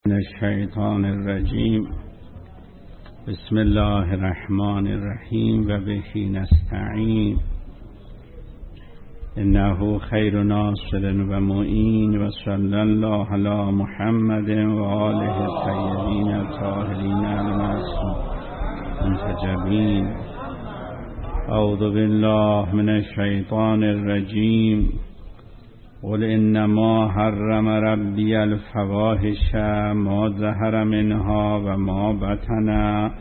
من الشیطان الرجیم. بسم الله الرحمن الرحیم و به نستعین. انه خیر ناصر و معین و صلی الله علی محمد و آله الطیبین الطاهرین المنتجبین. اعوذ بالله من الشیطان الرجیم. قل انما حرم ربی الفواحش ما ظهر منها و ما بطن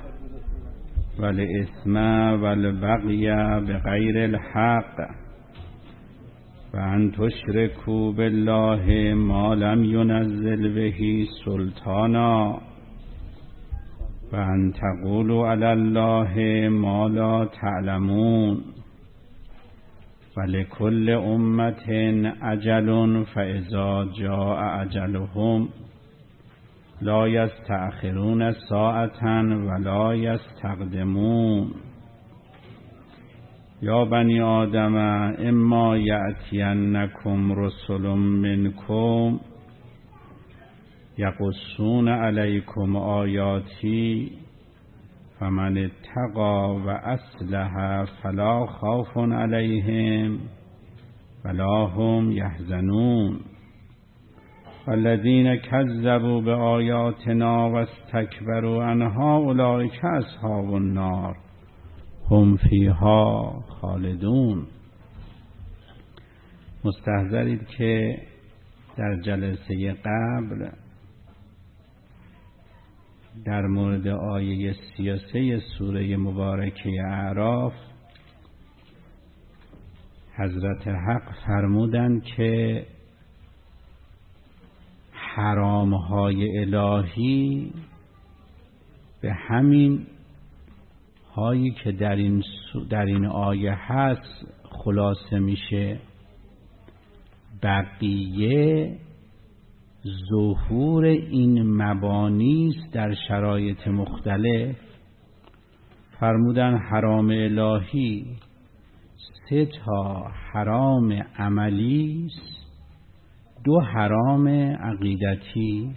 والاثم والبغی بغیر الحق و ان تشرکوا بالله ما لم ينزل به سلطانا و ان تقولوا علی الله ما لا تعلمون. ولکل امت اجل فاذا جاء اجلهم لا یستأخرون ساعة ولا یستقدمون. یا بنی آدم اما یأتینکم رسل منکم یقصون علیکم آیاتی فمن اتقى و اصلح فلا خوف علیهم ولا هم یحزنون. والذین کذبوا بآیاتنا واستکبروا عنها اولئک اصحاب النار هم فیها خالدون. مستحضرید که در جلسه قبل در مورد آیه 33 سوره مبارکه اعراف حضرت حق فرمودند که حرامهای الهی به همین هایی که در این آیه هست خلاصه میشه. بقیه ظهور این مبانی است در شرایط مختلف. فرمودن حرام الهی 3 حرام عملی است، 2 حرام عقیدتی.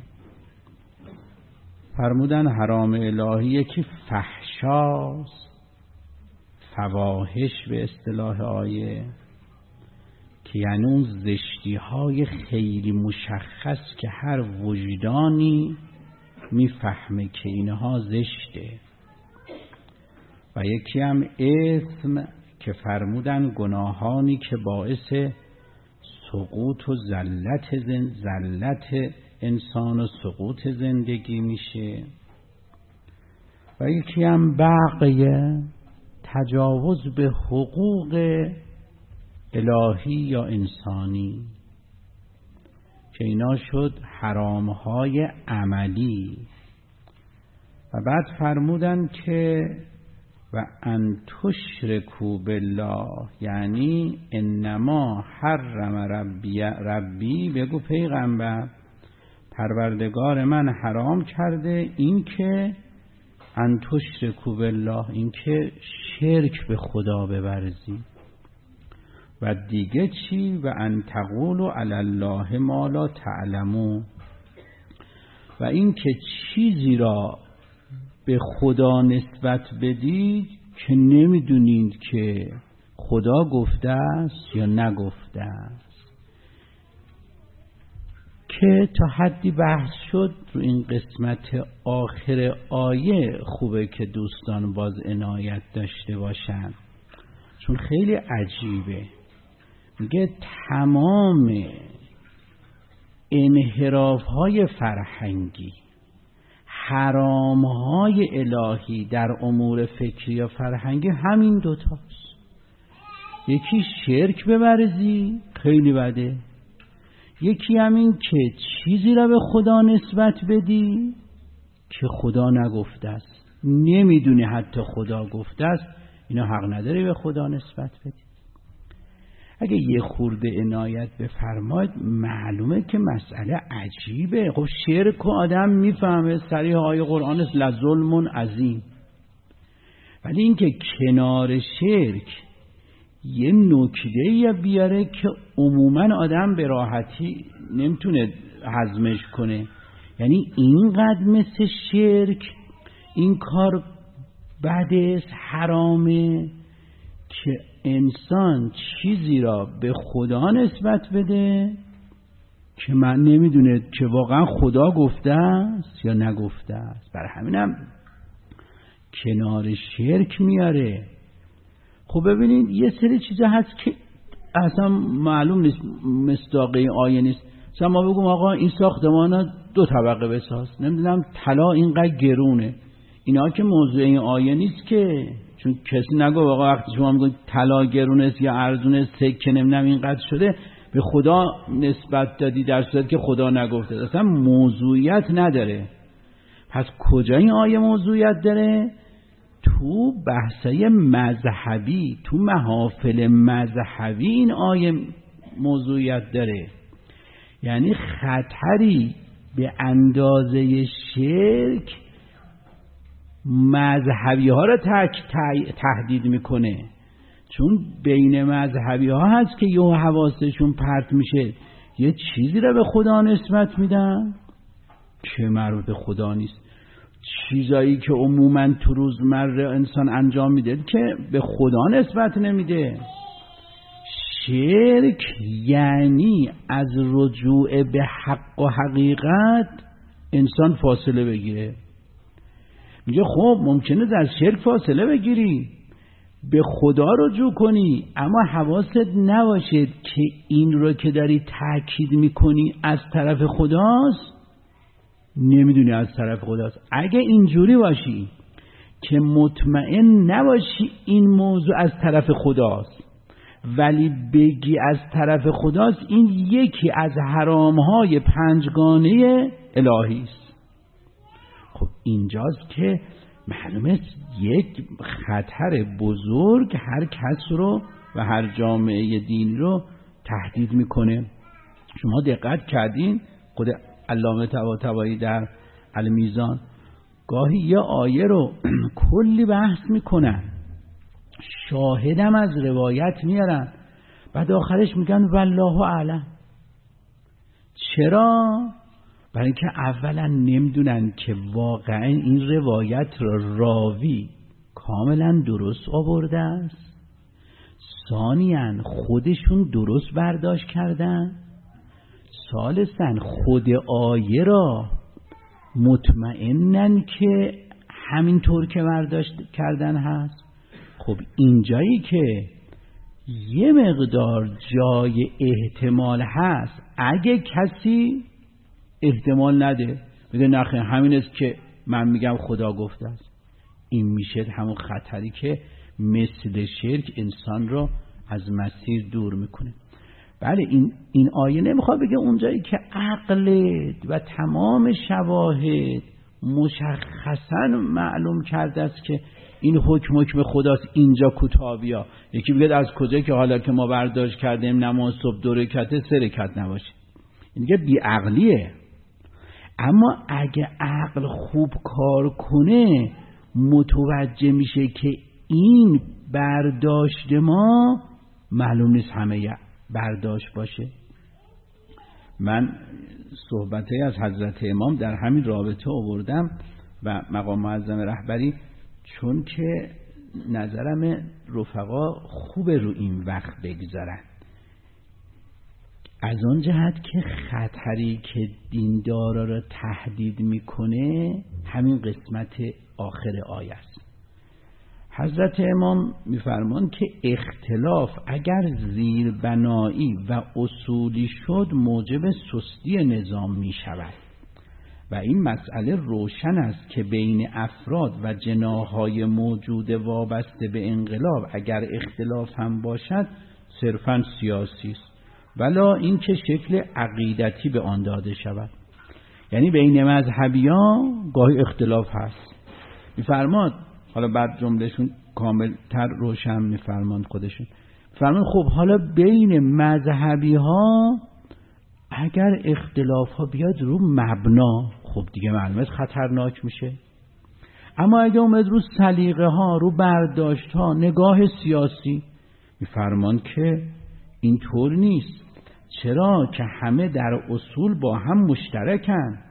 فرمودن حرام الهی یکی فحشاست، فواحش به اصطلاح آیه، که یعنی اون زشتی های خیلی مشخص که هر وجدانی میفهمه که اینها زشته. و یکی هم اثم که فرمودن گناهانی که باعث سقوط و زلت انسان و سقوط زندگی میشه. و یکی هم بغی، تجاوز به حقوق الهی یا انسانی، که اینا شد حرامهای عملی. و بعد فرمودن که و ان تشرکوا بالله، یعنی انما حرم ربی بگو پیغمبر پروردگار من حرام کرده این که ان تشرکوا بالله، این که شرک به خدا بورزی. و دیگه چی؟ و ان تقولوا علی الله ما لا تعلمون، و این که چیزی را به خدا نسبت بدید که نمیدونید که خدا گفته است یا نگفته است. که تا حدی بحث شد رو این قسمت آخر آیه خوبه که دوستان باز عنایت داشته باشن، چون خیلی عجیبه. میگه تمام انحراف‌های فرهنگی، حرام‌های الهی در امور فکری و فرهنگی همین 2 تاست. یکی شرک بورزی، خیلی بده. یکی همین که چیزی را به خدا نسبت بدی که خدا نگفته است، نمیدونی حتی خدا گفته است، اینا حق نداری به خدا نسبت بدی. اگه یه خورده عنایت بفرمایید معلومه که مسئله عجیبه. خب شرک آدم میفهمه، صریح آیه قرآن است لظلم عظیم. ولی این که کنار شرک یه نکته بیاره که عموما آدم به راحتی نمیتونه هضمش کنه، یعنی اینقدر مثل شرک این کار بده، حرامه که انسان چیزی را به خدا نسبت بده که من نمیدونه که واقعا خدا گفته است یا نگفته است. برای همینم کنار شرک میاره. خب ببینید یه سری چیزا هست که اصلا معلوم نیست، مصداقی آیه نیست. مثلا ما بگم آقا این ساختمان 2 طبقه بساز، نمیدونم طلا اینقدر گرونه، اینا که موضوع این آیه نیست که، چون کسی نگو آقا وقتی شما میگید طلا گرونه است یا ارزونه، سکه نمیدونم اینقدر شده به خدا نسبت دادی، در صورتی که خدا نگفته، اصلا موضوعیت نداره. پس کجا این آیه موضوعیت داره؟ تو بحثای مذهبی، تو محافل مذهبی این آیه موضوعیت داره. یعنی خطری به اندازه شرک مذهبی ها را تهدید میکنه، چون بین مذهبی ها هست که یه حواسشون پرت میشه، یه چیزی را به خدا نسبت میدن که مربوط به خدا نیست، چیزایی که عموما تو روزمره انسان انجام میده که به خدا نسبت نمیده. شرک یعنی از رجوع به حق و حقیقت انسان فاصله بگیره. میگه خب ممکنه در شرک فاصله بگیری، به خدا رجوع کنی، اما حواست نباشه که این رو که داری تأکید میکنی از طرف خداست، نمیدونی از طرف خداست. اگه اینجوری باشی که مطمئن نباشی این موضوع از طرف خداست ولی بگی از طرف خداست، این یکی از حرامهای 5گانه الهی است. خب اینجاست که معلومه یک خطر بزرگ هر کس رو و هر جامعه دین رو تهدید میکنه. شما دقت کردین خود علامه طباطبایی در المیزان گاهی یه آیه رو کلی بحث میکنن، شاهدم از روایت میارن، بعد آخرش میگن والله اعلم. چرا؟ برای اینکه اولا نمیدونن که واقعا این روایت را راوی کاملا درست آورده است، ثانیاً خودشون درست برداشت کردن، ثالثاً خود آیه را مطمئنن که همینطور که برداشت کردن هست. خب اینجایی که یه مقدار جای احتمال هست، اگه کسی احتمال نده بگه نخیر همین است که من میگم خدا گفته است، این میشه همون خطری که مثل شرک انسان رو از مسیر دور میکنه. بله این آیه نمیخواد بگه اونجایی که عقلت و تمام شواهد مشخصا معلوم کرده است که این حکم خداست اینجا کوتاه بیا. یکی بگه از کجا که حالا که ما برداشت کردیم نماز صبح 2 رکعت 3 رکعت نباشه، این دیگه بی عقلیه. اما اگه عقل خوب کار کنه متوجه میشه که این برداشت ما معلوم نیست همه برداشت باشه. من صحبته از حضرت امام در همین رابطه آوردم و مقام معظم رهبری، چون که نظرم رفقا خوبه رو این وقت بگذارن، از آن جهت که خطری که دیندارا را تهدید میکنه همین قسمت آخر آیه است. حضرت امام میفرمان که اختلاف اگر زیربنایی و اصولی شد موجب سستی نظام میشود و این مسئله روشن است که بین افراد و جناح‌های موجود وابسته به انقلاب اگر اختلاف هم باشد صرفاً سیاسی است، ولا این که شکل عقیدتی به آن داده شود. یعنی بین مذهبیان گاهی اختلاف هست. میفرماد حالا بعد جملهشون کامل تر روشن میفرمان خودشون فرمان خب حالا بین مذهبی ها اگر اختلاف ها بیاد رو مبنا، خب دیگه معلومه خطرناک میشه. اما اگه اومد رو سلیقه ها، رو برداشت ها، نگاه سیاسی، میفرمان که اینطور نیست. چرا؟ که همه در اصول با هم مشترکن.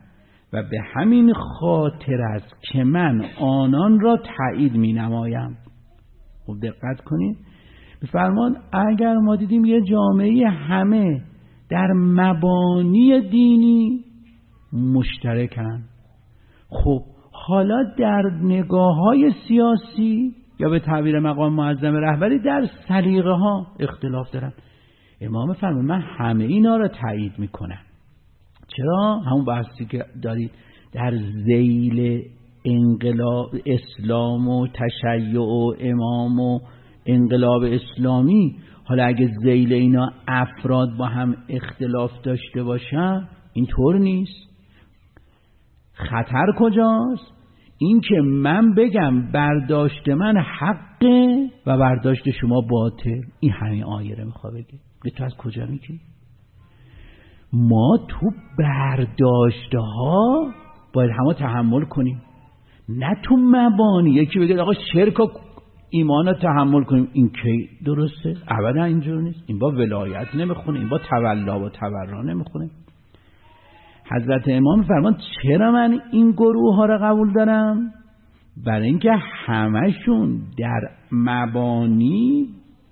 و به همین خاطر است که من آنان را تایید می نمایم. خب دقت کنید، بفرمان اگر ما دیدیم یه جامعه همه در مبانی دینی مشترکن، خب حالا در نگاه‌های سیاسی یا به تعبیر مقام معظم رهبری در سلیقه ها اختلاف دارن. امام فرمان من همه اینا را تایید میکنم. چرا؟ همون بحثی که دارید در ذیل انقلاب اسلام و تشیع و امام و انقلاب اسلامی، حالا اگه ذیل اینا افراد با هم اختلاف داشته باشن اینطور نیست. خطر کجاست؟ این که من بگم برداشت من حقه و برداشت شما باطل. این همین آیه رو میخواد بگه. تو از کجا میگی؟ ما تو برداشته ها باید همه تحمل کنیم، نه تو مبانی. یکی بگه آقا شرک و ایمان رو تحمل کنیم، این کی درسته؟ ابدا اینجور نیست. این با ولایت نمیخونه، این با تولا و تبرا نمیخونه. حضرت امام فرمان چرا من این گروه ها رو قبول دارم؟ برای اینکه همشون در مبانی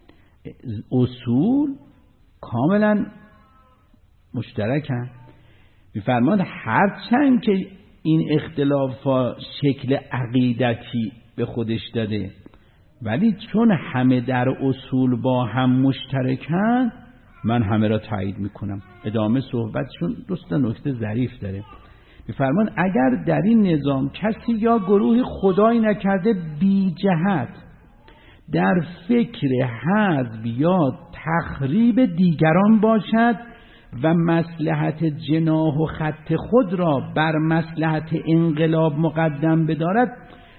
اصول کاملا مشترکن. میفرماد هرچند که این اختلافات شکل عقیدتی به خودش داده، ولی چون همه در اصول با هم مشترکن من همه را تایید میکنم. ادامه صحبتشون دوست نکته ظریف داره. میفرمان اگر در این نظام کسی یا گروه خدای نکرده بی جهت در فکر حذف یا تخریب دیگران باشد و مصلحت جناح و خط خود را بر مصلحت انقلاب مقدم بدارد،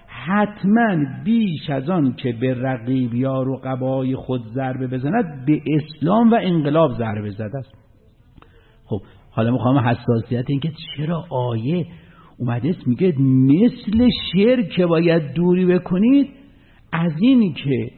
حتما بیش از آن که به رقیب یا رقبای خود ضربه بزند به اسلام و انقلاب ضربه زده است. خب حالا میخوام حساسیت این که چرا آیه اومده میگه مثل شرک باید دوری بکنید، از این که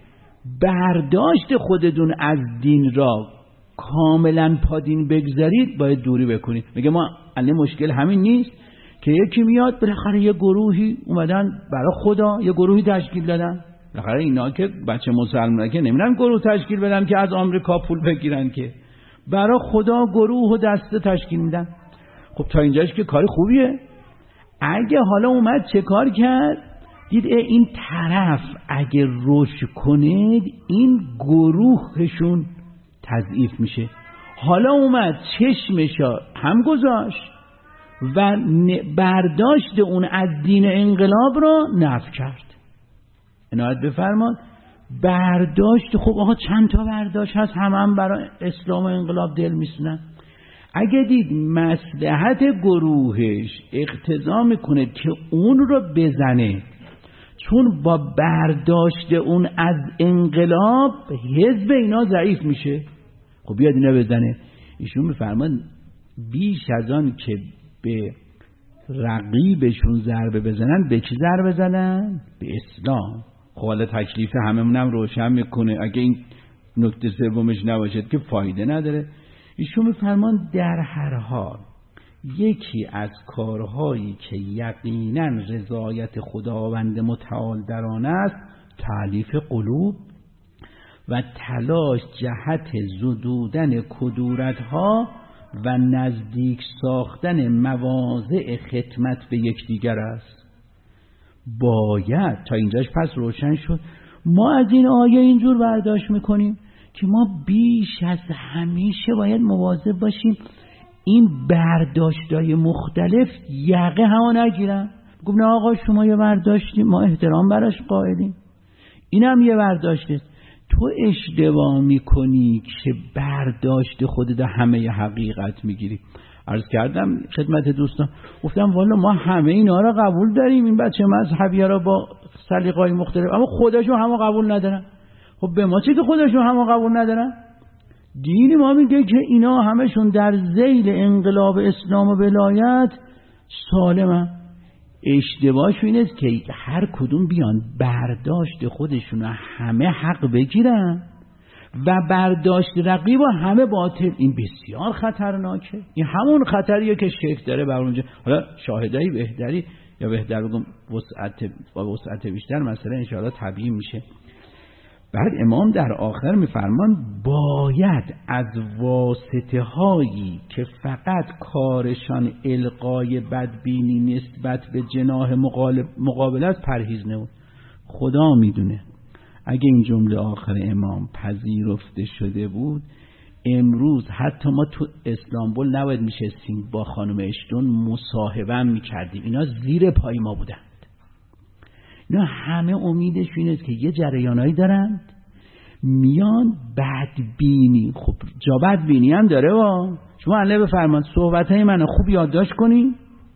برداشت خودتون از دین را کاملا پادین بگذارید باید دوری بکنید. میگه ما الان مشکل همین نیست که یکی میاد بالاخره یه گروهی اومدن برای خدا یه گروهی تشکیل دادن. بالاخره اینا که بچه مسلمانه که نمیرن گروه تشکیل بدن که از آمریکا پول بگیرن، که برای خدا گروه و دسته تشکیل میدن. خب تا اینجاش که کار خوبیه. اگه حالا اومد چه کار کرد؟ دید این طرف اگه روش کنید این گروهشون تضعیف میشه. حالا اومد چشمشا هم گذاشت و برداشت اون از دین انقلاب رو نفی کرد. عنایت بفرماد. برداشت، خب آقا چند تا برداشت هست، هم برای اسلام و انقلاب دل میسونن. اگه دید مصلحت گروهش اقتضا میکنه که اون رو بزنه، چون با برداشت اون از انقلاب حزب اینا ضعیف میشه، خب بیاد اینا بزنه. ایشون میفرمان بیش از آن که به رقیبشون ضربه بزنن، به کی ضربه بزنن؟ به اسلام. خب حالا تکلیف هممونم روشن میکنه. اگه این نکته سومش نباشد که فایده نداره. ایشون میفرمان در هر حال یکی از کارهایی که یقینا رضایت خداوند متعال در آن است تألیف قلوب و تلاش جهت زدودن کدورتها و نزدیک ساختن مواضع خدمت به یکدیگر است. باید تا اینجاش پس روشن شد. ما از این آیه اینجور برداشت میکنیم که ما بیش از همیشه باید مواظب باشیم این برداشت‌های مختلف یقه همو نگیرن. گفت نه آقا شما یه برداشتی ما احترام براش قائلیم، اینم یه برداشته. تو اشتباه میکنی که برداشت خودت همه حقیقت میگیری. عرض کردم خدمت دوستان، گفتم والا ما همه اینا را قبول داریم، این بچه مذهبی ها با سلیقه‌های مختلف، اما خودشون همه قبول ندارن. خب به ما چه که خودشون همه قبول ندارن؟ دین ما میگه که اینا همشون در ذیل انقلاب اسلام و ولایت سالمن. اشتباهش این است که هر کدوم بیان برداشت خودشون همه حق بگیرن و برداشت رقیب و همه باطل. این بسیار خطرناکه. این همون خطریه که شرک داره بر اونجا. حالا شاهدایی بهتری یا بهتر بگم وسعت بیشتر مثلا انشاءالله طبیعی میشه. بعد امام در آخر میفرمان باید از واسطه هایی که فقط کارشان القای بدبینی نسبت به جناح مقابل است پرهیز نمود. خدا میدونه اگه این جمله آخر امام پذیرفته شده بود امروز حتی ما تو استانبول نباید میشستیم با خانم اشتون مصاحبه هم میکردیم. اینا زیر پای ما بودند. اینا همه امیدش اینه که یه جریانایی دارند میان بدبینی. خب جا بدبینی هم داره شما الله بفرماد صحبتهای من خوب یادداشت کنید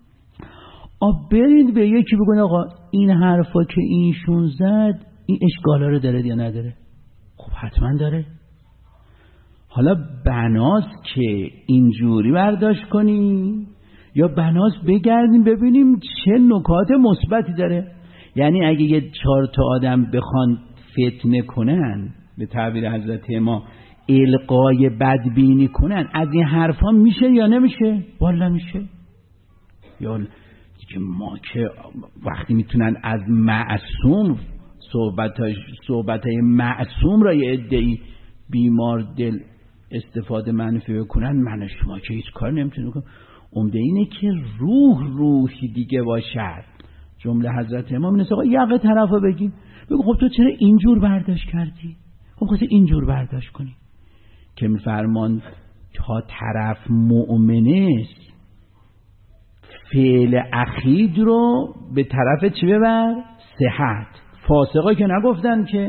برید به یکی بگن آقا این حرفا که اینشون زد این اشکالا رو داره یا نداره. خب حتما داره. حالا بناست که اینجوری برداشت کنی یا بناست بگردیم ببینیم چه نکات مثبتی داره. یعنی اگه یه 4 تا آدم بخوان فتنه کنن به تعبیر حضرت ما القای بدبینی کنن از این حرفا میشه یا نمیشه؟ والا میشه. یا که ما که وقتی میتونن از معصوم صحبتای معصوم را یه عده‌ای بیمار دل استفاده منفی بکنن من و شما که هیچ کار نمیتونیم کنیم. عمده اینه که روحی دیگه باشد. جمله حضرت امام نیست آقا یقه طرفا بگیم بگو خب تو چرا اینجور برداشت کردی؟ خب خواستی اینجور برداشت کنی. که میفرمان تا طرف مؤمنه است فعل اخید رو به طرف چی ببر؟ صحت. فاسقا که نگفتن که.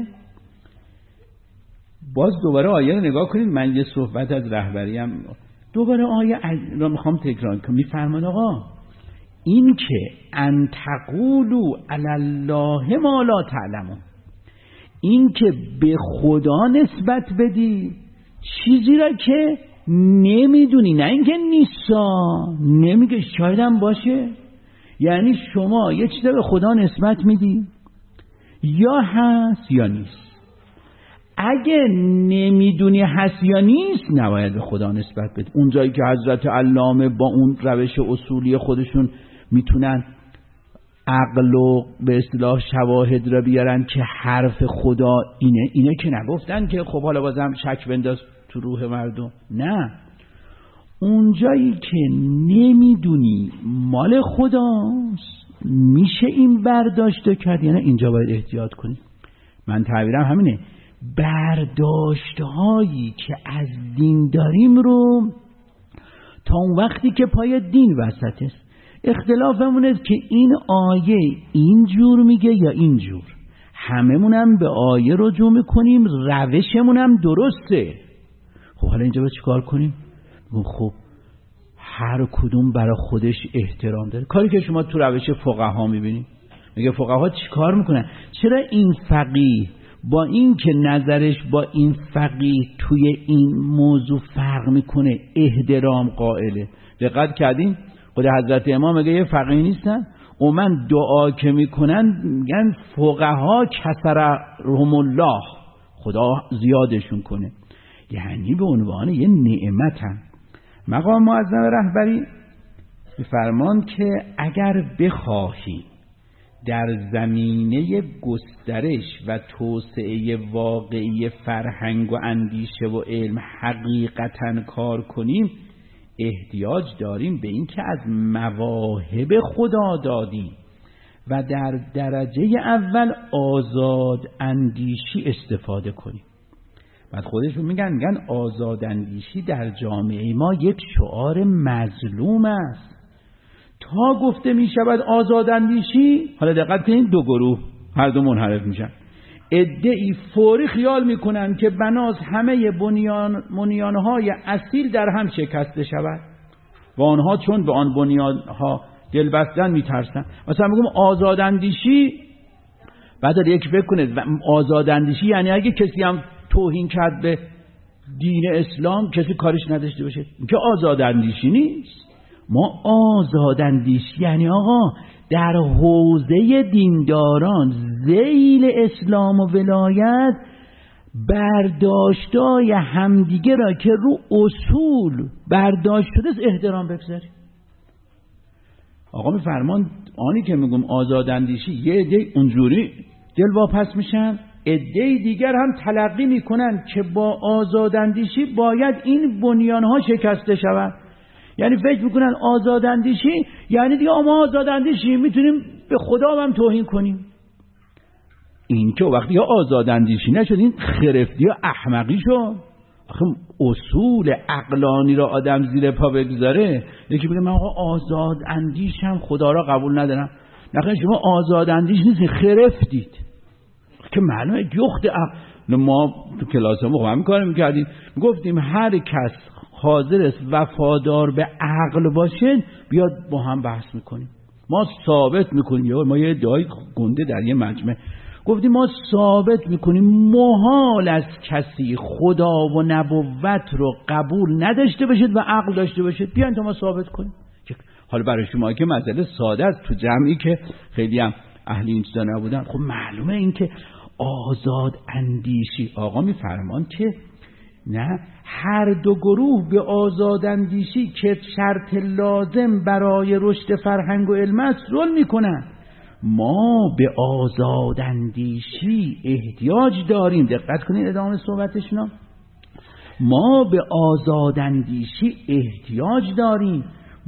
باز دوباره آیه رو نگاه کنید. من یه صحبت از رهبریم دوباره آیه رو میخوام تکرار کنم. میفرمان آقا این که ان تقولوا علی الله ما لا تعلمون، این که به خدا نسبت بدی چیزی را که نمیدونی، نه اینکه نیستا، نمیگه شاید هم باشه. یعنی شما یه چیزی به خدا نسبت میدی یا هست یا نیست. اگه نمیدونی هست یا نیست نباید به خدا نسبت بدی. اون جایی که حضرت علامه با اون روش اصولی خودشون میتونن عقل و به اصطلاح شواهد را بیارن که حرف خدا اینه که نگفتن که خب حالا بازم شک بنداز تو روح مردم. نه، اون جایی که نمیدونی مال خداست میشه این برداشت کرد، یعنی اینجا باید احتیاط کنی. من تعبیرم همینه، برداشت هایی که از دین داریم رو تا اون وقتی که پای دین وسط است. اختلافمون است که این آیه اینجور میگه یا اینجور. هممونم به آیه رجوع میکنیم، روشمون هم درسته. خب حالا اینجا باید چیکار کنیم؟ خب هر کدوم برای خودش احترام داره. کاری که شما تو روش فقها میبینید، میگه فقها چیکار میکنن؟ چرا این فقیه با این که نظرش با این فقیه توی این موضوع فرق میکنه احترام قائله؟ دقت کردین؟ خود حضرت امام میگه یه فقیه نیستن و من دعا که میکنن میگن فقها کثرهم الله، خدا زیادشون کنه. یعنی به عنوان یه نعمتن. مقام معظم رهبری میفرمان که اگر بخواهی در زمینه گسترش و توسعه واقعی فرهنگ و اندیشه و علم حقیقتاً کار کنیم، احتیاج داریم به این که از مواهب خدا دادیم و در درجه اول آزاد اندیشی استفاده کنیم. بعد خودشون میگن آزاد اندیشی در جامعه ما یک شعار مظلوم است. تا گفته میشود آزاد اندیشی، حالا دقت کنید، دو گروه هر دو منحرف میشن. عده‌ای فوری خیال میکنن که بناس همه بنیانهای اصیل در هم شکسته شود و آنها چون به آن بنیانها دل بستن میترسن. مثلا میگم آزاد اندیشی، بعد یک فکر کنید آزاد اندیشی یعنی اگه کسی هم توهین کرد به دین اسلام کسی کارش نداشته باشه، که آزاد اندیشی نیست. ما آزاد اندیشی یعنی آقا در حوزه دینداران ذیل اسلام و ولایت برداشتای همدیگه را که رو اصول برداشت شده از احترام بگذاریم. آقا میفرمان آنی که میگم آزاداندیشی، یه عده اونجوری دل واپس میشن، عده دیگر هم تلقی میکنن که با آزاداندیشی باید این بنیانها شکسته شود. یعنی فکر میکنن آزاداندیشی یعنی دیگه ما آزاداندیشی میتونیم به خدا هم توهین کنیم. این که وقتی یا آزاداندیشی نشد، این خرفتی یا احمقی شد. آخه اصول عقلانی را آدم زیر پا بگذاره، یکی بگه من آقا آزاداندیشم، خدا را قبول ندارم. نخیر، شما آزاداندیش نیستید، خرفتید که معلومه جخت عقل. ما تو کلاسمون همین کار میکردیم، گفتیم هر کس حاضر است وفادار به عقل باشه بیاد با هم بحث میکنیم. ما ثابت میکنیم، ما یه ادعای گنده در یه مجمع گفتیم ما ثابت میکنیم محال است کسی خدا و نبوت رو قبول نداشته باشید و عقل داشته باشید. بیاین تا ما ثابت کنیم. حالا برای شما که مسئله ساده است، تو جمعی که خیلی هم اهل این چیزا نبودن، خب معلومه این که آزاد اندیشی، آقا میفرمان که نه، هر دو گروه به آزاد اندیشی که شرط لازم برای رشد فرهنگ و علم است رول میکنن. ما به آزاد اندیشی احتیاج داریم. دقت کنید ادامه صحبتشون. ما به آزاد اندیشی احتیاج داریم.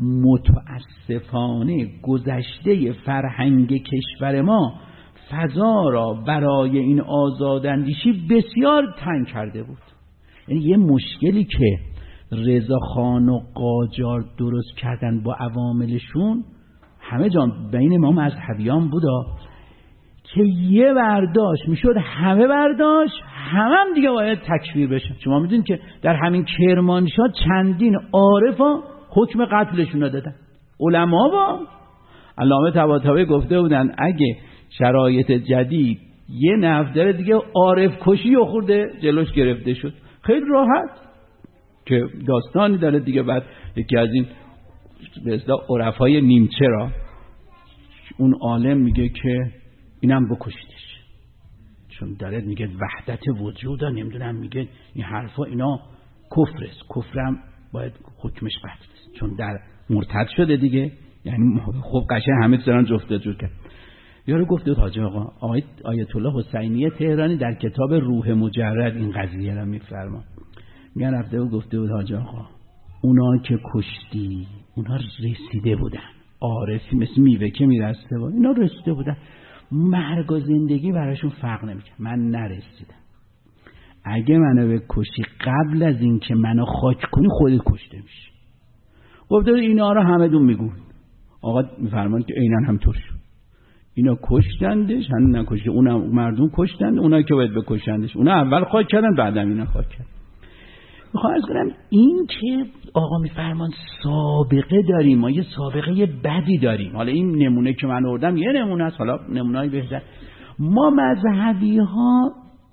متاسفانه گذشته فرهنگ کشور ما فضا را برای این آزاد اندیشی بسیار تنگ کرده بود. یعنی یه مشکلی که رضاخان و قاجار درست کردن با عواملشون همه جان بین ما مذهبیان بودا که یه برداشت میشد همه برداشت، هم دیگه باید تکفیر بشن. شما میدونید که در همین کرمانشاه چندین عارفا حکم قتلشون رو دادن. علما با علامه طباطبایی گفته بودن اگه شرایط جدید یه نفر دیگه عارف کشی و خورده جلوش گرفته شد. خیلی راحت که داستانی داره دیگه. بعد یکی از این به اصطلاح عرفای نیمچه را اون عالم میگه که اینم بکشیدش، چون داره میگه وحدت وجود، نمیدونم میگه این حرفا اینا کفر است، کفرم باید حکمش قتل است چون در مرتد شده دیگه. یعنی خب قشنگ همه دارن جفت جور کرد. یارو گفته حاج آقا آیت الله حسینی تهرانی در کتاب روح مجرد این قضیه را میفرما. میگن رفته و گفته بود حاج آقا اونا که کشتی اونا رسیده بودن، عارفی مثل میوه که میرسته بود، اینا رسیده بودن، مرگ و زندگی براشون فرق نمیکنه. من نرسیدم، اگه منو بکشی قبل از این که منو خاک کنی خودت کشته میشی. گفته اینا رو همه دون میگون. آقا میفرمان که عیناً همطور شد. اینا کشتندش، هم نکشته، اونا مردم کشتند، اونا که باید بکشندش اونا اول خاک کردن بعدم اینا خاک کردن. میخوام عرض کنم این که آقا میفرمان سابقه داریم، ما یه سابقه بدی داریم. حالا این نمونه که من آوردم یه نمونه است، حالا نمونه‌ای بهتر. ما مذهبی ها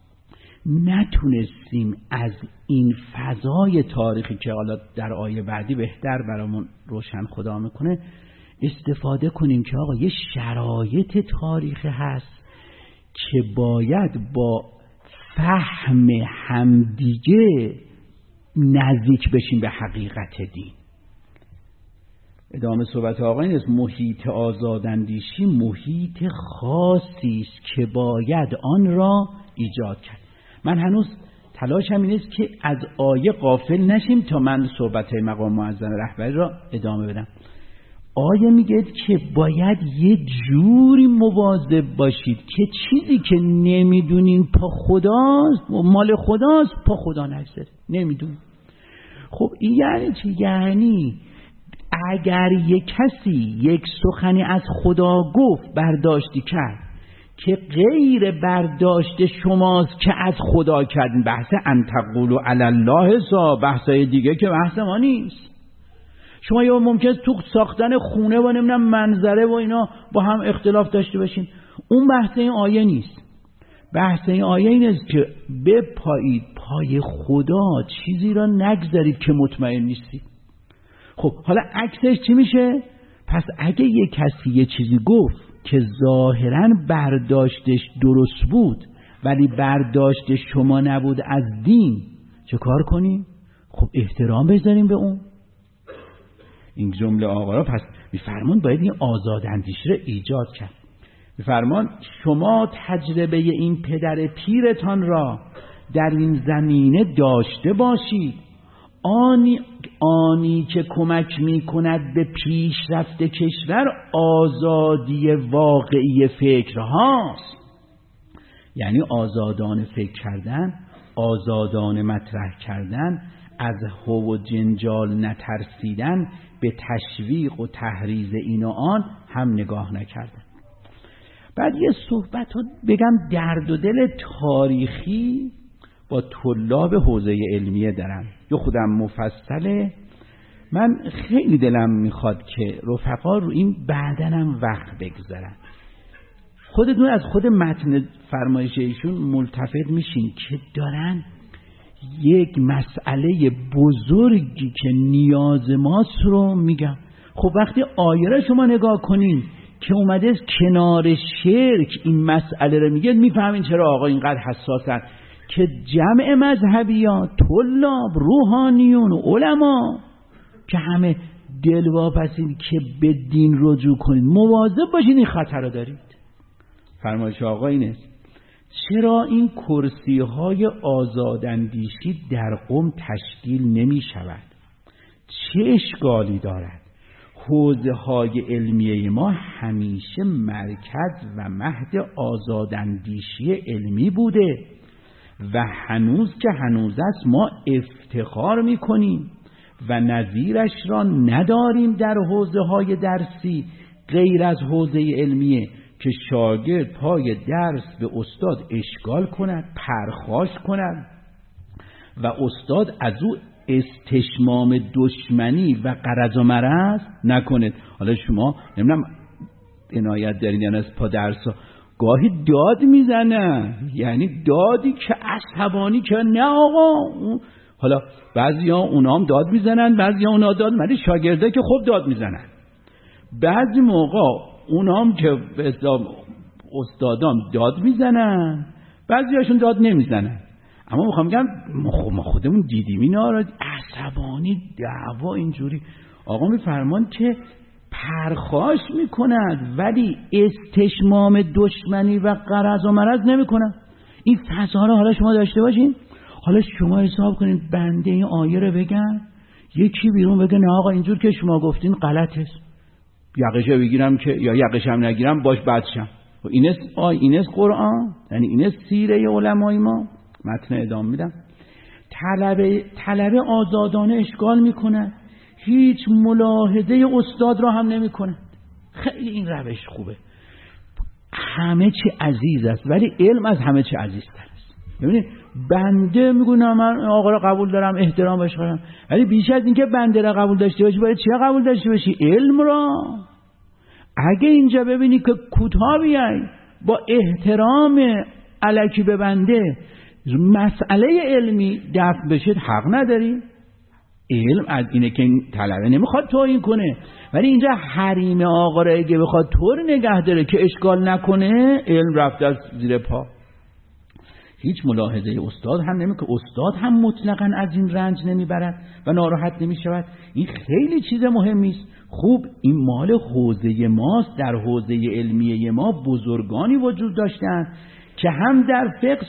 نتونستیم از این فضای تاریخی که حالا در آیه بعدی بهتر برامون روشن خدا میکنه استفاده کنیم که آقا یه شرایط تاریخی هست که باید با فهم همدیگه نزدیک بشیم به حقیقت دین. ادامه صحبت آقا این است: محیط آزاداندیشی محیط خاصی است که باید آن را ایجاد کرد. من هنوز تلاشم این است که از آیه غافل نشیم تا من صحبت مقام معظم رهبری را ادامه بدم. آیه میگه که باید یه جوری مواظب باشید که چیزی که نمیدونین پا خداست و مال خداست پا خدا نگذاره. نمیدونین. خب این یعنی چی؟ یعنی اگر یک کسی یک سخنی از خدا گفت برداشتی کرد که غیر برداشت شماست که از خدا کردین، بحث ان تقولوا علی الله حساب، بحثای دیگه که بحث ما نیست. شما یا ممکنه تو ساختن خونه و نمیدونم منظره و اینا با هم اختلاف داشته باشین، اون بحث این آیه نیست. بحث این آیه این است که بپایید پای خدا، چیزی را نگذارید که مطمئن نیستید. خب حالا عکسش چی میشه؟ پس اگه یه کسی یه چیزی گفت که ظاهراً برداشتش درست بود ولی برداشت شما نبود از دین، چه کار کنیم؟ خب احترام بذاریم به اون. این جمله آقا را پس میفرمان باید این آزاداندیشی را ایجاد کرد. میفرمان شما تجربه این پدر پیرتان را در این زمینه داشته باشید. آنی که کمک می کند به پیشرفت کشور آزادی واقعی فکر هاست. یعنی آزادانه فکر کردن، آزادانه مطرح کردن، از هو و جنجال نترسیدن، به تشویق و تحریض این و آن هم نگاه نکردن. بعد یه صحبت رو بگم درد و دل تاریخی با طلاب حوزه علمیه دارم، یا خودم مفصله. من خیلی دلم میخواد که رفقا رو این بعدنم وقت بگذارن. خودتون از خود متن فرمایش ایشون ملتفت میشین که دارن یک مسئله بزرگی که نیاز ماست رو میگم. خب وقتی آیه را شما نگاه کنین که اومده کنار شرک این مسئله رو میگه، میفهمین چرا آقا اینقدر حساسن که جمع مذهبیان، طلاب، روحانیون و علما که همه دلواپسین که به دین رجوع کنید، مواظب باشین این خطر رو دارید. فرمایش آقا اینه چرا این کرسی های آزاداندیشی در قم تشکیل نمی شود؟ چه اشکالی دارد؟ حوزه های علمیه ما همیشه مرکز و مهد آزاداندیشی علمی بوده و هنوز که هنوز است ما افتخار می کنیم و نظیرش را نداریم در حوزه های درسی غیر از حوزه علمیه که شاگرد پای درس به استاد اشکال کند، پرخاش کند و استاد از او استشمام دشمنی و غرض و مرض نکند. حالا شما نمیدونم عنایت دارین یعنی از پا درس گاهی داد میزنن، یعنی دادی که عصبانی که نه آقا. حالا بعضیا اونا هم داد میزنن، بعضیا اونا داد ولی شاگرده که خوب داد میزنن. بعضی موقع اونا هم که استادام داد میزنن، بعضیاشون داد نمیزنن. اما میخوام بگم ما خودمون دیدیم اینا را، عصبانی، دعوا، اینجوری. آقا میفرمان که پرخاش میکند ولی استشمام دشمنی و غرض و مرض نمیکند. این فضا رو حالا شما داشته باشین. حالا شما حساب کنین بنده این آیه رو بگم، یکی بیرون بگه نه آقا اینجور که شما گفتین غلطه، یقشه بگیرم که یا یقشه هم نگیرم باش بدشم. اینست قرآن، یعنی اینست سیره علمای ما. متن ادامه میدم. طلبه آزادانه اشکال میکنه، هیچ ملاحظه استاد را هم نمیکنه. خیلی این روش خوبه. همه چی عزیز است ولی علم از همه چی عزیزتر است. ببینید بنده میگونه من آقا را قبول دارم، احترامش کنم، ولی بیش از اینکه بنده را قبول داشته باشی باید چی قبول داشته باشی؟ علم را. اگه اینجا ببینی که کوتاه بیای با احترام الکی به بنده مسئله علمی دفع بشید، حق نداری. علم از اینه که طلبه نمیخواد توهین کنه، ولی اینجا حریم آقا را اگه بخواد طور نگه داره که اشکال نکنه، علم رفته از زیر پا. هیچ ملاحظه استاد هم نمیکنه، استاد هم مطلقاً از این رنج نمیبرد و ناراحت نمیشود. این خیلی چیز مهمی است. خوب این مال حوزه ماست. در حوزه علمیه ما بزرگانی وجود داشتند که هم در فقه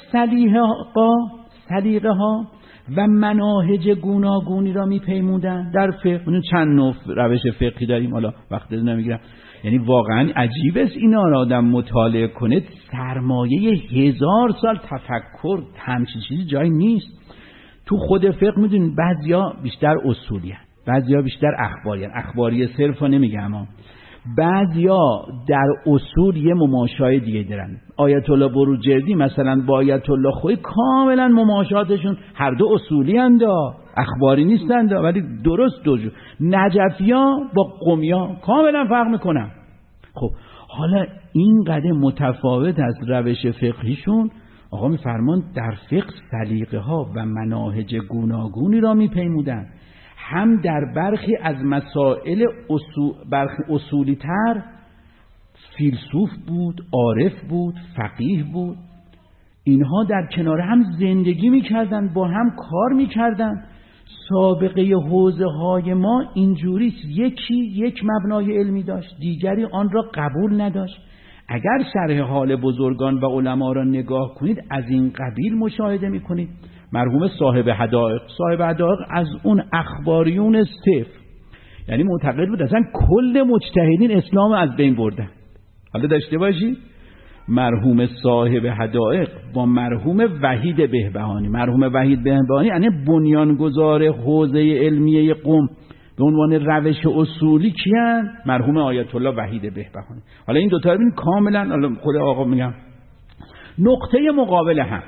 سلیقه ها و مناهج گوناگونی را میپیمودند. در فقه چند نوع روش فقهی داریم، حالا وقت نمیگیرم. یعنی واقعا عجیب است اینا را آدم مطالعه کنه. سرمایه 1000 سال تفکر همچین چیزی جایی نیست. تو خود فقه میدونید بعضیا بیشتر اصولی هست، بعضیا بیشتر اخباری هست. اخباری صرف ها نمیگم، بعضیا در اصول یه مماشای دیگه دارن. آیت الله بروجردی مثلا با آیت الله خویی کاملا مماشاتشون هر دو اصولی هستند، اخباری نیستند، ولی درست دوجور. نجفیا با قمیا کاملا فرق میکنن. خب حالا این قدر متفاوت از روش فقهیشون، آقا میفرمان در فقه سلیقه ها و مناهج گوناگونی را میپیمودن. هم در برخی از مسائل اصولی تر فیلسوف بود، عارف بود، فقیه بود. اینها در کنار هم زندگی میکردن، با هم کار میکردن. سابقه حوزه های ما اینجوریست، یکی یک مبنای علمی داشت، دیگری آن را قبول نداشت. اگر شرح حال بزرگان و علما را نگاه کنید از این قبیل مشاهده میکنید. مرحوم صاحب حدائق از اون اخباریون صفر، یعنی معتقد بود اصلا کل مجتهدین اسلام از بین بردن. حالا داشته باشید مرحوم صاحب حدائق با مرحوم وحید بهبهانی. مرحوم وحید بهبهانی یعنی بنیانگذار حوزه علمیه قم به عنوان روش اصولی کیان؟ مرحوم آیت الله وحید بهبهانی. حالا این دوتا رو ببین کاملا، حالا خود آقا میگم نقطه مقابل هم،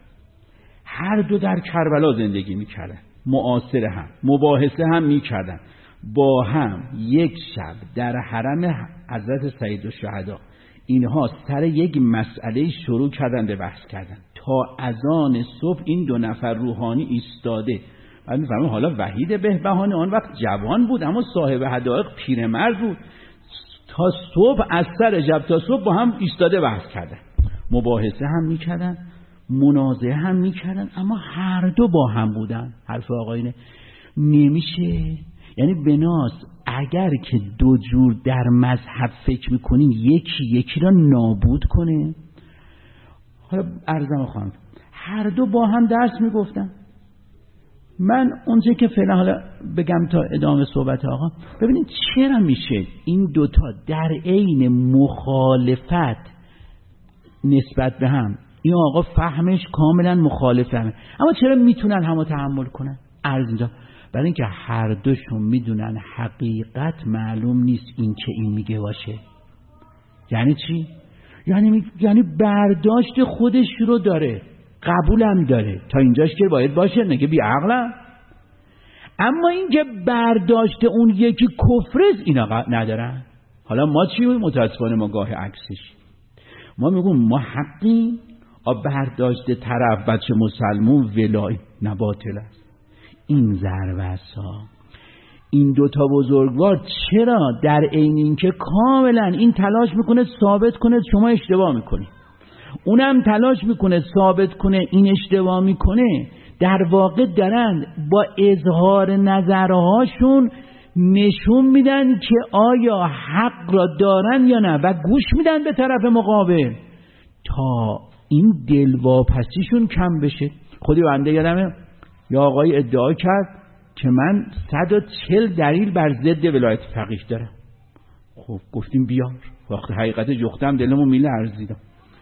هر دو در کربلا زندگی میکردن، معاصر هم، مباحثه هم میکردن، با هم یک شب در حرم حضرت سید الشهدا اینها سر یک مسئله شروع کردن به بحث کردن. تا اذان صبح این دو نفر روحانی ایستاده. بعد میفهمیم حالا وحید بهبهانی آن وقت جوان بود اما صاحب حدائق پیرمرد بود. تا صبح، از سر شب تا صبح با هم ایستاده بحث کردن، مباحثه هم میکردن، منازعه هم میکردن، اما هر دو با هم بودن. حرف آقایونه نمیشه، یعنی بناس اگر که دو جور در مذهب فکر میکنیم یکی را نابود کنه. حالا عرضم خواهم، هر دو با هم درس میگفتن. من اونجا که فعلا حالا بگم تا ادامه صحبت آقا، ببینید چرا میشه این دوتا در عین مخالفت نسبت به هم، این آقا فهمش کاملا مخالف همه، اما چرا میتونن همو تحمل کنن؟ عرض اینجا برای اینکه هر دوشون میدونن حقیقت معلوم نیست این که این میگه باشه. یعنی چی؟ یعنی برداشت خودش رو داره، قبولم داره، تا اینجاش که باید باشه، نگه بی عقلم. اما اینکه برداشت اون یکی کفرز اینا ندارن. حالا ما چی؟ متاسفانه ما گاه عکسش، ما میگیم ما حقی، برداشت طرف بچه مسلمون ولای نباطل است. این ضربه‌ها، این دوتا بزرگوار چرا در عین اینکه کاملا این تلاش میکنه ثابت کنه شما اشتباه میکنی، اونم تلاش میکنه ثابت کنه این اشتباه میکنه، در واقع دارن با اظهار نظرهاشون نشون میدن که آیا حق را دارن یا نه و گوش میدن به طرف مقابل تا این دلواپسیشون کم بشه. خودی بنده یادمه یا آقای ادعا کرد که من 140 دلیل بر ضد ولایت فقیه دارم. خب گفتیم بیار، وقتی حقیقت جختم دلمو میله ارزیدم،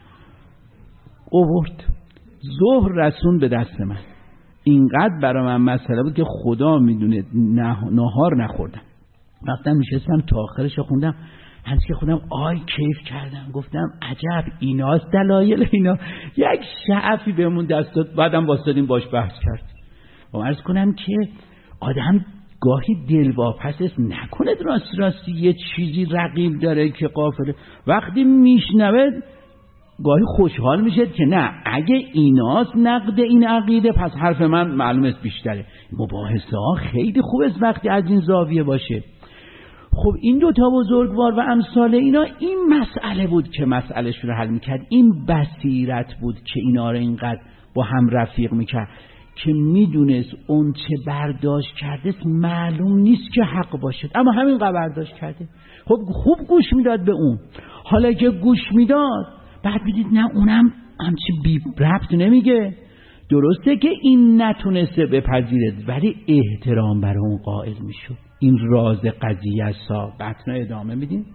اوورد ظهر رسون به دست من. اینقدر برای من مسئله بود که خدا میدونه نهار نخوردم. وقتم میشستم تا آخرش خوندم، هنوز که خودم کیف کردم، گفتم عجب ایناست دلایل اینا. یک شعفی بهمون دست داد، بعدم واسطادیم باش بحث کرد. و عرض کنم که آدم گاهی دلواپس است، نکنه راستی یه چیزی رقیب داره که قافله، وقتی میشنوه گاهی خوشحال میشه که نه، اگه ایناست نقد این عقیده پس حرف من معلوم است بیشتره. مباحثه ها خیلی خوب است وقتی از این زاویه باشه. خب این دوتا بزرگوار و امثال اینا، این مسئله بود که مسئلهش رو حل میکرد، این بصیرت بود که اینا رو اینقدر با هم رفیق میکرد که میدونست اون چه برداشت کرده معلوم نیست که حق باشد، اما همین قدر برداشت کرده. خب خوب گوش میداد به اون. حالا که گوش میداد بعد میدید نه اونم همچی بی ربط نمیگه، درسته که این نتونسته بپذیره ولی احترام برای اون قائل میشد. این راز قضیه است. بطن ادامه میدیم.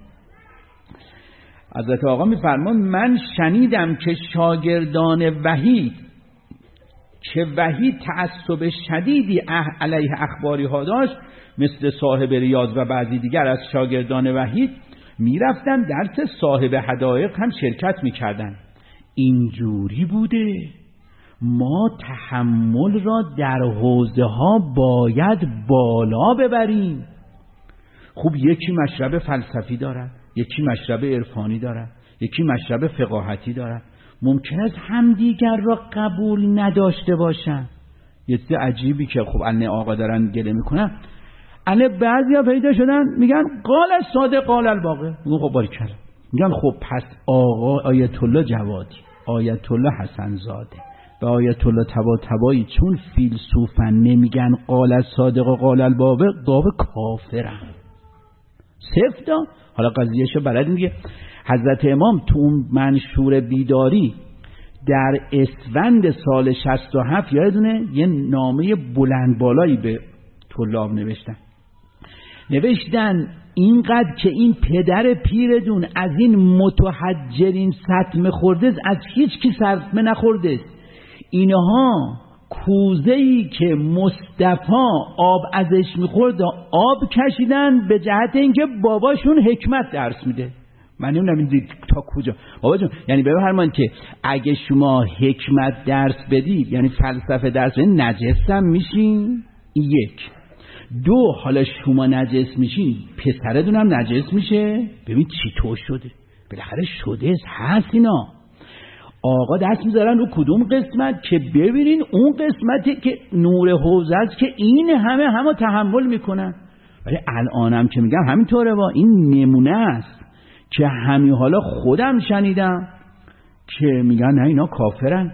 حضرت آقا میفرمان من شنیدم که شاگردان وحید که وحید تعصب شدیدی علیه اخباری ها داشت، مثل صاحب ریاض و بعضی دیگر از شاگردان وحید میرفتن درس صاحب حدائق هم شرکت میکردن. اینجوری بوده ما تحمل را در حوزه ها باید بالا ببریم. خوب یکی مشرب فلسفی دارد، یکی مشرب عرفانی دارد، یکی مشرب فقاهتی دارد، ممکن است همدیگر را قبول نداشته باشن. یه چیز عجیبی که خب الان آقا دارن گله میکنن، الان بعضیا پیدا شدن میگن قال الصادق قال الباقی، میگن خب باریکلا، میگن خب پس آقا آیت الله جوادی، آیت الله حسن زاده و آیت الله طباطبایی چون فیلسوفن نمیگن قال الصادق و قال الباقر کافرن. سفت. حالا قضیهشو بلد میگه حضرت امام تو اون منشور بیداری در اسفند سال 67 یادونه یه نامه بلند بالایی به طلاب نوشتن اینقدر که این پدر پیردون از این متحجرین سطمه خورده از هیچ کی سطمه نخورده. اینها کوزه‌ای که مصطفی آب ازش میخورد آب کشیدن به جهت اینکه باباشون حکمت درس میده. من نمیدونم این تا کجا بابا جون، یعنی بفرمایید که اگه شما حکمت درس بدید یعنی فلسفه درس بدید نجسم میشین. یک. دو، حالا شما نجس میشین پسرتون هم نجس میشه. ببین چی تو شده، بالاخره شده هست. اینا آقا دست میذارن رو کدوم قسمت که ببینین اون قسمتی که نور حوزه است که این همه تحمل میکنن. ولی الانم که میگم همینطوره، با این نمونه است که همین حالا خودم شنیدم که میگن نه اینا کافرن.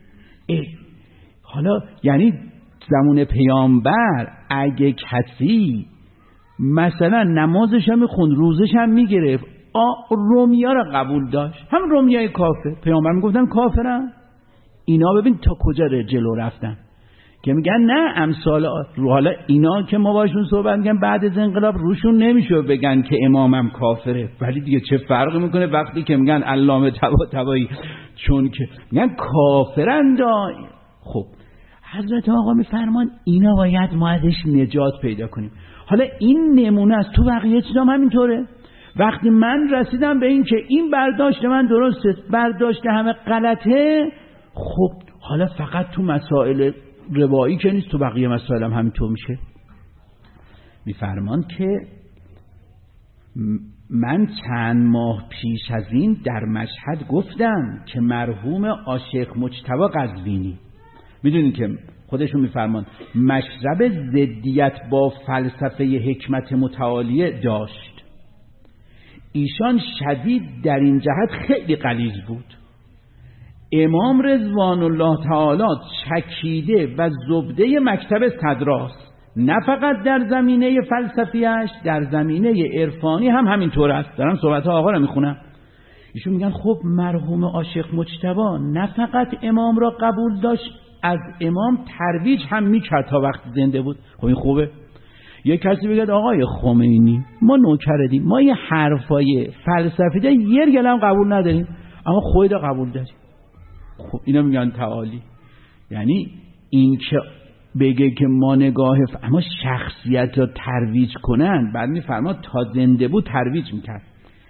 حالا یعنی زمان پیامبر اگه کسی مثلا نمازش هم میخوند روزش هم میگرفت رومیا رو قبول داشت، هم رومیای کافر پیامبر میگفتن کافرن. اینا ببین تا کجا جلو رفتن که میگن نه امثال حالا اینا که ما باشون صحبت میگن بعد از انقلاب روشون نمیشه بگن که امامم کافره. ولی دیگه چه فرقی میکنه وقتی که میگن علامه طباطبایی چون که میگن کافرن. خب حضرت آقا میفرمان اینا باید ما ازش نجات پیدا کنیم. حالا این نمونه است، تو بقیه چیزا هم همینطوره. وقتی من رسیدم به این که این برداشت من درسته برداشت همه غلطه، خب حالا فقط تو مسائل روایی که نیست، تو بقیه مسائل هم همینطور میشه. میفرمان که من چند ماه پیش از این در مشهد گفتم که مرحوم عاشق مجتبی قزوینی، میدونین که خودشون میفرمان مشرب ضدیت با فلسفه حکمت متعالیه داشت. ایشان شدید در این جهت خیلی غلیظ بود. امام رضوان الله تعالی چکیده و زبده مکتب صدراست، نه فقط در زمینه فلسفیش، در زمینه عرفانی هم همینطور است. دارم صحبت آقا رو میخونم. ایشون میگن خب مرحوم عاشق مجتبی نه فقط امام را قبول داشت، از امام ترویج هم میکرد تا وقتی زنده بود. خب این خوبه. یه کسی بگه آقای خمینی ما نوکردیم، ما یه حرفای فلسفی ده یه گلم قبول نداریم اما خودت قبول داری. خب اینا میگن تعالی. یعنی این که بگه که ما نگاه اما شخصیت رو ترویج کنن، بعد میفرما تا زنده بود ترویج میکرد.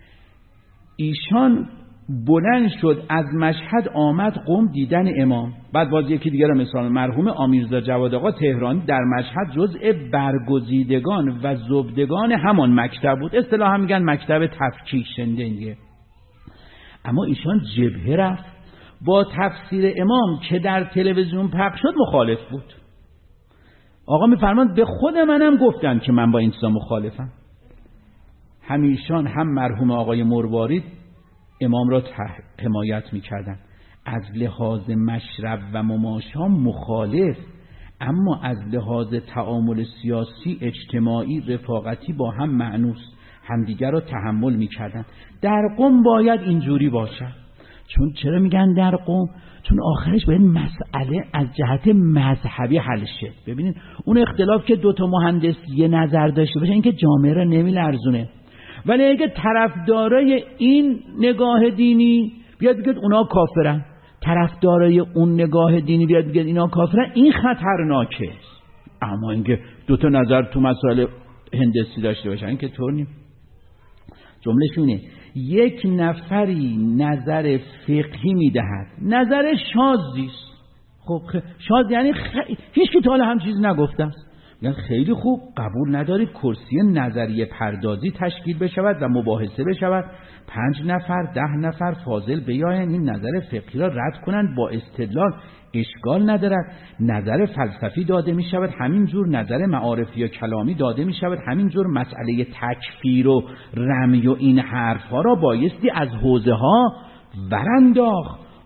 ایشان بلند شد از مشهد آمد قم دیدن امام. بعد باز یکی دیگر مثال مرحوم آمیرزا جواد آقا تهرانی در مشهد جزء برگزیدگان و زبدگان همان مکتب بود. اصطلاحا میگن مکتب تفکیک شنده. اما ایشان جبهه رفت، با تفسیر امام که در تلویزیون پخش شد مخالف بود. آقا میفرماند به خود منم گفتن که من با این چیزا مخالفم. همیشان هم مرحوم آقای مروارید امام را حمایت میکردن، از لحاظ مشرب و مماشام مخالف، اما از لحاظ تعامل سیاسی اجتماعی رفاقتی با هم مأنوس، همدیگر را تحمل میکردن. در قم باید اینجوری باشد. چون چرا میگن در قم؟ چون آخرش باید مسئله از جهت مذهبی حل شه. ببینید اون اختلاف که دوتا مهندس یه نظر داشته باشه این که جامعه را نمیلرزونه، ولی اگه طرفدارای این نگاه دینی بیاد بگید اونا کافرن، طرفدارای اون نگاه دینی بیاد بگید اینا کافرن، این خطرناکه. اما اینکه دوتا نظر تو مسائل هندسی داشته باشن این که طور نیم. جملهشونه یک نفری نظر فقهی میدهد، نظر شاذیست. خب شاذ یعنی هیچ کی تا حالا هم چیز نگفته است. یعنی خیلی خوب، قبول ندارید کرسی نظریه پردازی تشکیل بشود و مباحثه بشود، 5 نفر 10 نفر فاضل بیاین این نظر فقهی را رد کنند با استدلال، اشکال ندارد. نظر فلسفی داده می شود، همینجور نظر معارفی و کلامی داده می شود، همینجور مسئله تکفیر و رمی و این حرف ها را بایستی از حوزه ها ورانداخت.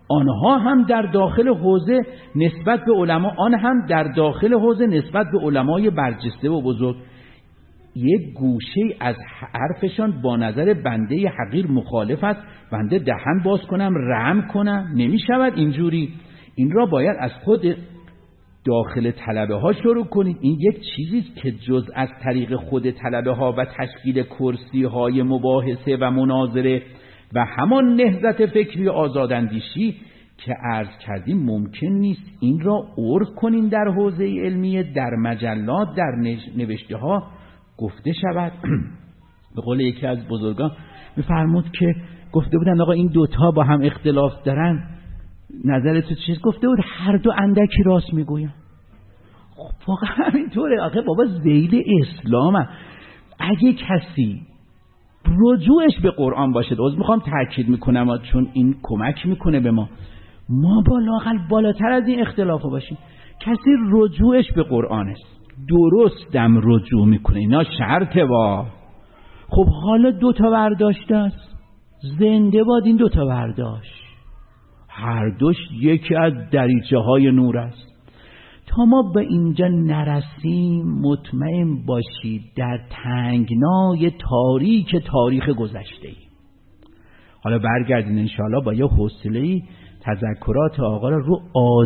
آنها هم در داخل حوزه نسبت به علما، آن هم در داخل حوزه نسبت به علمای برجسته و بزرگ یک گوشه از حرفشان با نظر بنده حقیر مخالف است. بنده دهن باز کنم رحم کنم؟ نمی شود اینجوری. این را باید از خود داخل طلبه ها شروع کنید. این یک چیزیست که جز از طریق خود طلبه ها و تشکیل کرسی های مباحثه و مناظره و همان نهضت فکری آزاداندیشی که عرض کردیم ممکن نیست. این را عرف کنین در حوزه علمیه، در مجلات، در نوشته ها گفته شود. به قول یکی از بزرگان میفرمود که گفته بودن آقا این دوتا با هم اختلاف دارن، نظرتو چیز؟ گفته بود هر دو اندکی راست میگوین. خب واقعا همینطوره. آخه بابا ذیل اسلامه. اگه کسی رجوعش به قرآن باشه، عذر میخوام تاکید میکنم چون این کمک میکنه به ما با لااقل بالاتر از این اختلاف باشیم. کسی رجوعش به قرآن است، درستم رجوع میکنه، اینا شرطه با. خب حالا دوتا برداشت است، زنده باد این دوتا برداشت، هر دوش یکی از دریچه های نور است. تا ما به اینجا نرسیم مطمئن باشید در تنگنای تاریخ گذشته ای. حالا برگردین انشاءالله با یه حوصله‌ای تذکرات آقا رو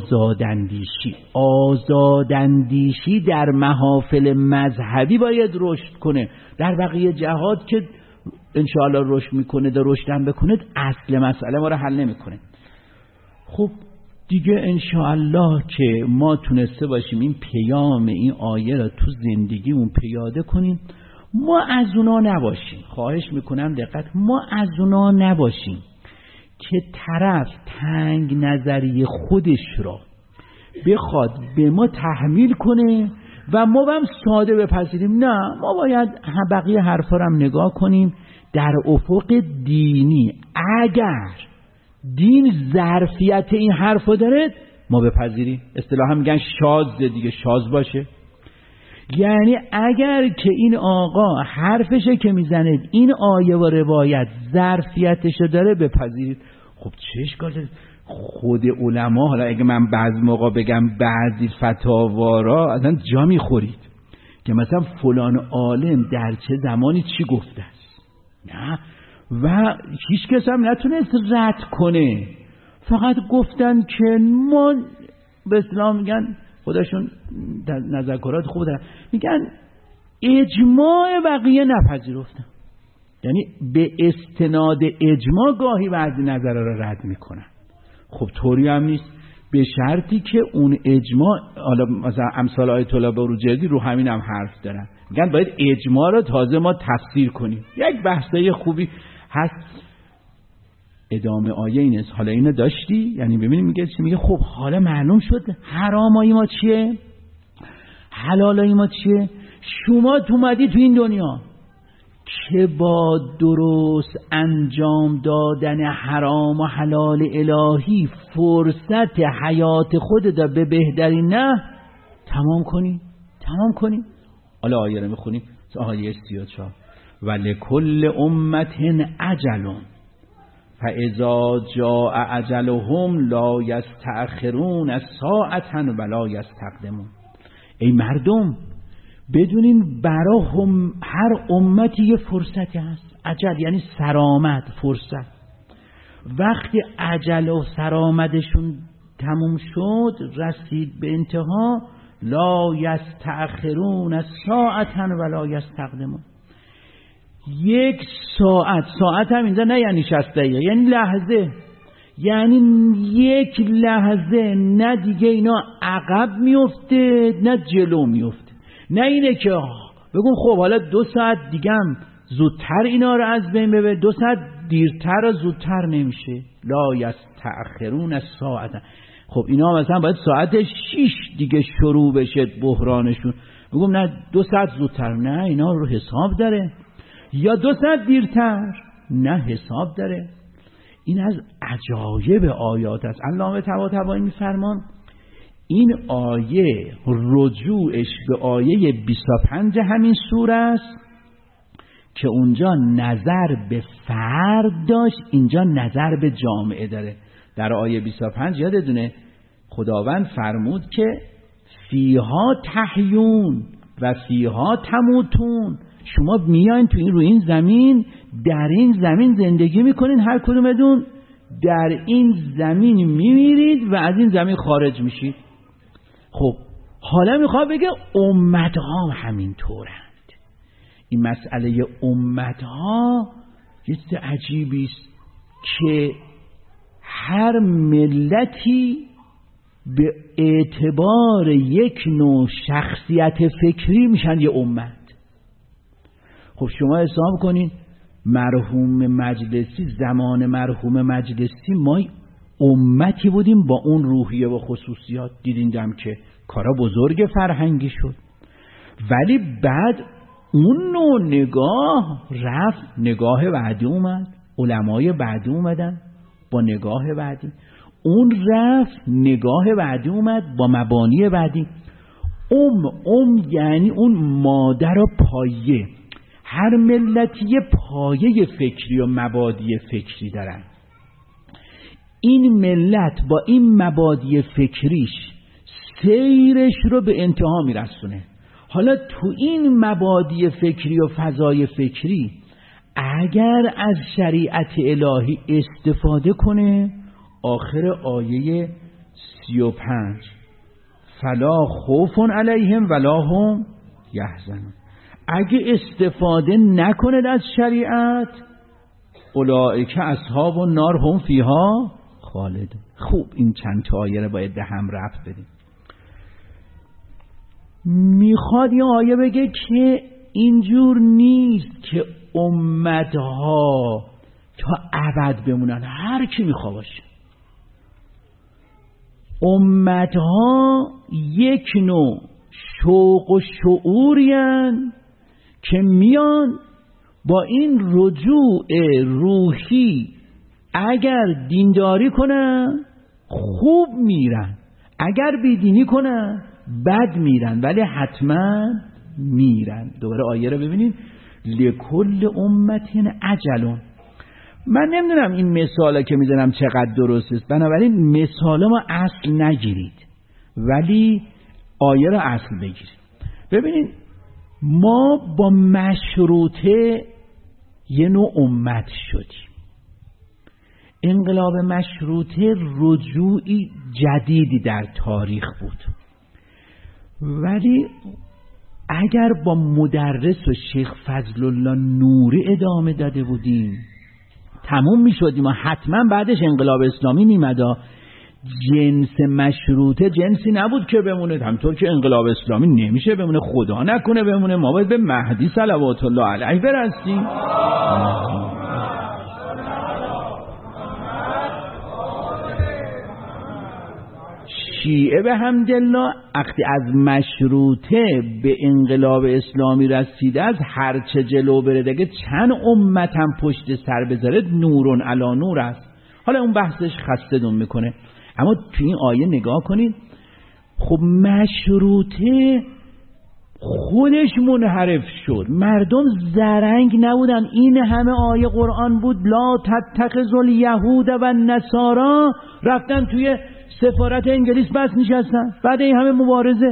آزاداندیشی در محافل مذهبی باید رشد کنه. در بقیه جهات که انشاءالله رشد میکنه، در رشدن بکنه، اصل مسئله ما رو حل نمیکنه. خب دیگه انشاءالله که ما تونسته باشیم این پیام این آیه را تو زندگیمون پیاده کنیم، ما از اونا نباشیم. خواهش میکنم دقت، ما از اونا نباشیم که طرف تنگ نظری خودش را بخواد به ما تحمیل کنه و ما هم ساده بپذیریم. نه، ما باید بقیه حرفا رو هم نگاه کنیم در افق دینی. اگر دین ظرفیت این حرفو داره ما بپذیریم. اصطلاحا میگن شاذ دیگه، شاذ باشه. یعنی اگر که این آقا حرفشه که میزنه این آیه و روایت ظرفیتشو داره بپذیرید. خب چه اشکال داره؟ خود علما، حالا اگه من بعض موقع بگم بعضی فتاوارا اصلا جا میخورید که مثلا فلان عالم در چه زمانی چی گفته است، نه و هیچ کس هم نتونست رد کنه. فقط گفتن که ما به اسلام میگن خودشون در نذکرات خوب دارن، میگن اجماع بقیه نپذیرفتن. یعنی به استناد اجماع گاهی بعضی نظر رو رد میکنن. خب طوری هم نیست، به شرطی که اون اجماع، حالا مثلا امثال آیت الله بروجردی رو همین هم حرف دارن، میگن باید اجماع رو تازه ما تفسیر کنیم. یک بحثای خوبی هست. ادامه آیه این است. حالا اینو داشتی؟ یعنی ببینیم میگه چی میگه. خب حالا معلوم شد حرامای ما چیه، حلالای ما چیه. شما تو اومدی تو این دنیا که با درست انجام دادن حرام و حلال الهی فرصت حیات خودت به بهترین نه تمام کنی. حالا آیه رو میخونیم. آیه 34 ولکل امت اجل فاذا جاء اجلهم لا یستأخرون ساعة ولا یستقدمون. ای مردم بدونین برای هر امتی یه فرصتی هست. اجل یعنی سرآمد، فرصت. وقتی اجل و سرآمدشون تموم شد، رسید به انتها، لا یستأخرون ساعة ولا یستقدمون. یک ساعت هم اینجا نه یعنی 60 دقیقه، یعنی لحظه، یعنی یک لحظه نه دیگه اینا عقب میفته نه جلو میفته. نه اینه که بگم خب حالا 2 ساعت دیگه هم زودتر اینا رو از بین ببر، 2 ساعت دیرتر و زودتر نمیشه. لا یستأخرون ساعت. خب اینا مثلا باید ساعت 6 دیگه شروع بشه بحرانشون. بگم نه 2 ساعت زودتر، نه اینا رو حساب داره. یا 2 ساعت دیرتر، نه حساب داره. این از عجایب آیات است. علامه طباطبایی میفرمان این آیه رجوعش به آیه 25 همین سوره است که اونجا نظر به فرد داشت، اینجا نظر به جامعه داره. در آیه 25 یادتونه خداوند فرمود که فیها تحیون و فیها تموتون، شما میاین تو این روی این زمین، در این زمین زندگی میکنین، هر کدومتون در این زمین میمیرید و از این زمین خارج میشید. خب حالا میخواد بگه امتها همین طورند. این مسئله امتها یه چیز عجیبی است که هر ملتی به اعتبار یک نوع شخصیت فکری میشن یه امت. خب شما حساب کنین مرحوم مجلسی، زمان مرحوم مجلسی ما امتی بودیم با اون روحیه و خصوصیات، دیدیم که کارا بزرگ فرهنگی شد، ولی بعد اون نوع نگاه رفت، نگاه بعدی اومد، علمای بعدی اومدن با نگاه بعدی، اون رفت، نگاه بعدی اومد با مبانی بعدی. یعنی اون مادر و پایه. هر ملتی یه پایه فکری و مبادی فکری دارن. این ملت با این مبادی فکریش سیرش رو به انتها میرسونه. حالا تو این مبادی فکری و فضای فکری اگر از شریعت الهی استفاده کنه، آخر آیه 35 فلا خوف علیهم ولا هم یحزنون، اگه استفاده نکنه از شریعت اولئک اصحاب النار هم فیها خالدون. خوب این چند تا آیه رو باید به هم ربط بدیم. میخواد یه آیه بگه که اینجور نیست که امتها تا ابد بمونن، هر کی میخوا باشه. امتها یک نوع شوق و شعورین که میان با این رجوع روحی اگر دینداری کنن خوب میرن، اگر بیدینی کنن بد میرن، ولی حتما میرن. دوباره آیه رو ببینید لکل امت اجلون. من نمیدونم این مثالا که میزنم چقدر درست است، بنابراین مثالا ما اصل نگیرید ولی آیه رو اصل بگیرید. ببینید ما با مشروطه یه نوع امت شدیم. انقلاب مشروطه رجوعی جدیدی در تاریخ بود، ولی اگر با مدرس و شیخ فضل الله نوری ادامه داده بودیم تموم می شدیم و حتما بعدش انقلاب اسلامی میمد. جنس مشروطه جنسی نبود که بمونه، همطور که انقلاب اسلامی نمیشه بمونه، خدا نکنه بمونه، ما باید به مهدی صلوات الله علیه برسیم. شیعه به حمدالله وقتی از مشروطه به انقلاب اسلامی رسیده از هرچه جلو بره دیگه چند امت هم پشت سر بذاره نورون علی نور است. حالا اون بحثش خسته دون میکنه، اما تو این آیه نگاه کنید. خب مشروطه خودش منحرف شد، مردم زرنگ نبودن. این همه آیه قرآن بود لا تتخذوا الیهود و النصارا، رفتن توی سفارت انگلیس بس نشستن، بعد این همه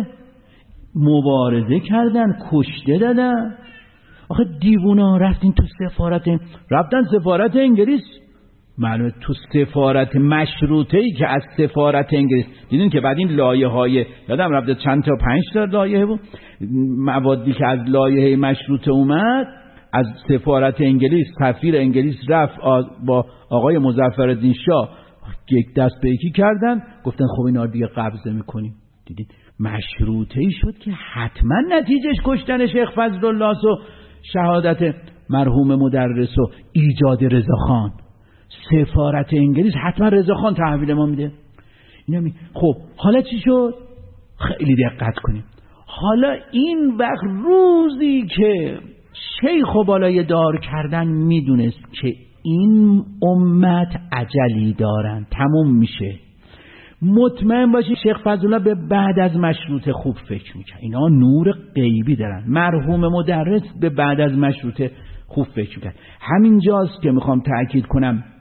مبارزه کردن، کشته دادن. آخه دیوونا رفتن سفارت انگلیس، معلومه تو سفارت مشروطه‌ای که از سفارت انگلیس دیدین که بعد این لایه‌های یادم رفته چند تا 5 تا لایحه بود، موادی که از لایحه مشروطه اومد از سفارت انگلیس، سفیر انگلیس رفت با آقای مظفرالدین شاه یک دست به یکی کردن، گفتن خب اینا دیگه قبضه میکنیم. دیدید مشروطه‌ای شد که حتما نتیجهش کشتن شیخ فضل الله و شهادت مرحوم مدرس و ایجاد رضاخان. سفارت انگلیس حتما رضاخان تحویل ما میده. خب حالا چی شد؟ خیلی دقت کنیم. حالا این وقت روزی که شیخ و بالای دار کردن میدونست که این امت عجلی دارن، تموم میشه، مطمئن باشی شیخ فضل الله به بعد از مشروطه خوب فکر میکنه. اینا نور غیبی دارن. مرحوم مدرس به بعد از مشروطه خوب فکر میکنه. همینجاست که میخوام تأکید کنم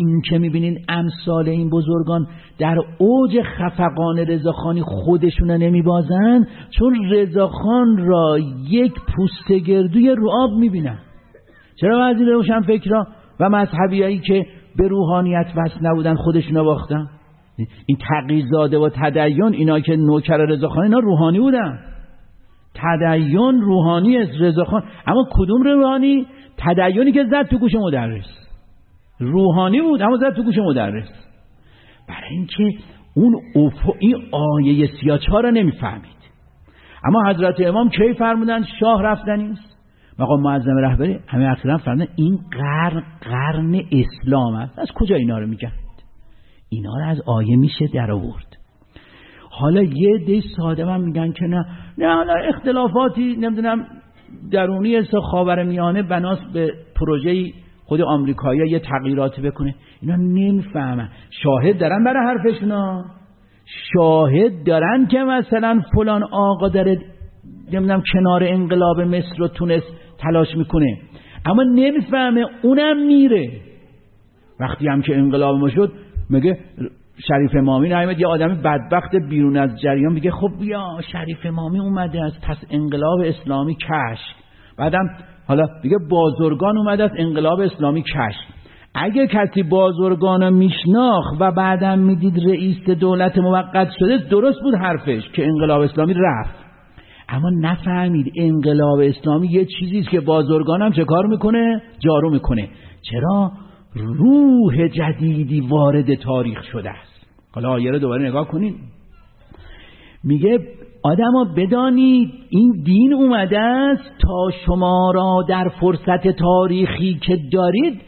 این که میبینین امثال این بزرگان در اوج خفقان رضاخانی خودشون نمیبازن، چون رضاخان را یک پوست گردوی رو آب میبینن. چرا بعضی روشن فکرها و مذهبیایی که به روحانیت وصل نبودن خودشون باختن؟ این تقی‌زاده و تدین، اینا که نوکر رضاخان، اینا روحانی بودن. تدین روحانی است رضاخان، اما کدوم روحانی؟ تدینی که زد تو گوش مدرس. روحانی بود اما زد تو گوش مدرس. برای اینکه اون این آیه 34 را نمیفهمید. اما حضرت امام کی فرمودن شاه رفتنی است؟ مقام معظم رهبری همه اخیراً فرمودن این قرن اسلام است. از کجا اینا رو میگن؟ اینا رو از آیه میشه در آورد. حالا یه عده ساده من میگن که نه حالا اختلافاتی نمیدونم درونی است خاورمیانه بناس به پروژه خود آمریکایی‌ها یه تغییراتی بکنه. اینا نمیفهمن. شاهد دارن برای حرفشونا، شاهد دارن که مثلا فلان آقا داره نمیدونم کنار انقلاب مصر و تونس تلاش میکنه، اما نمیفهمه اونم میره. وقتی هم که انقلاب ما شد میگه شریف امامی نایمد، یه آدمی بدبخت بیرون از جریان میگه خب بیا شریف امامی اومده است پس انقلاب اسلامی کشف. بعدم حالا دیگه بازرگان اومده است انقلاب اسلامی کشف. اگه کسی بازرگانو میشناخت و بعدم میدید رئیس دولت موقت شده، درست بود حرفش که انقلاب اسلامی رفت. اما نفهمید انقلاب اسلامی یه چیزیست که بازرگان هم چه کار میکنه؟ جارو میکنه. چرا؟ روح جدیدی وارد تاریخ شده است. حالا آیه رو دوباره نگاه کنید. میگه آدما بدانید این دین اومده است تا شما را در فرصت تاریخی که دارید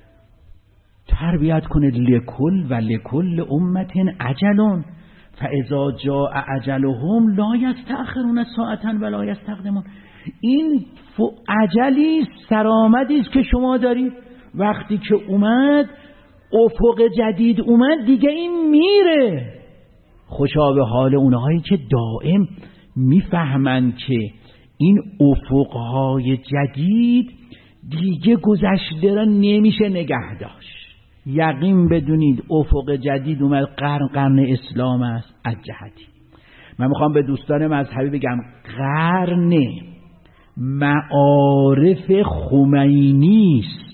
تربیت کنه. لکل امت اجل فاذا جاء اجلهم لا یستأخرون ساعة ولا یستقدمون. این اجلی سرآمدی است که شما دارید. وقتی که اومد افق جدید اومد دیگه این میره. خوشا به حال اونهایی که دائم میفهمند که این افقهای جدید دیگه گذشته را نمیشه نگه داشت. یقین بدونید افق جدید اومد، قرن اسلام است. از جهتی من میخوام به دوستان مذهبی بگم قرن معارف خمینی است.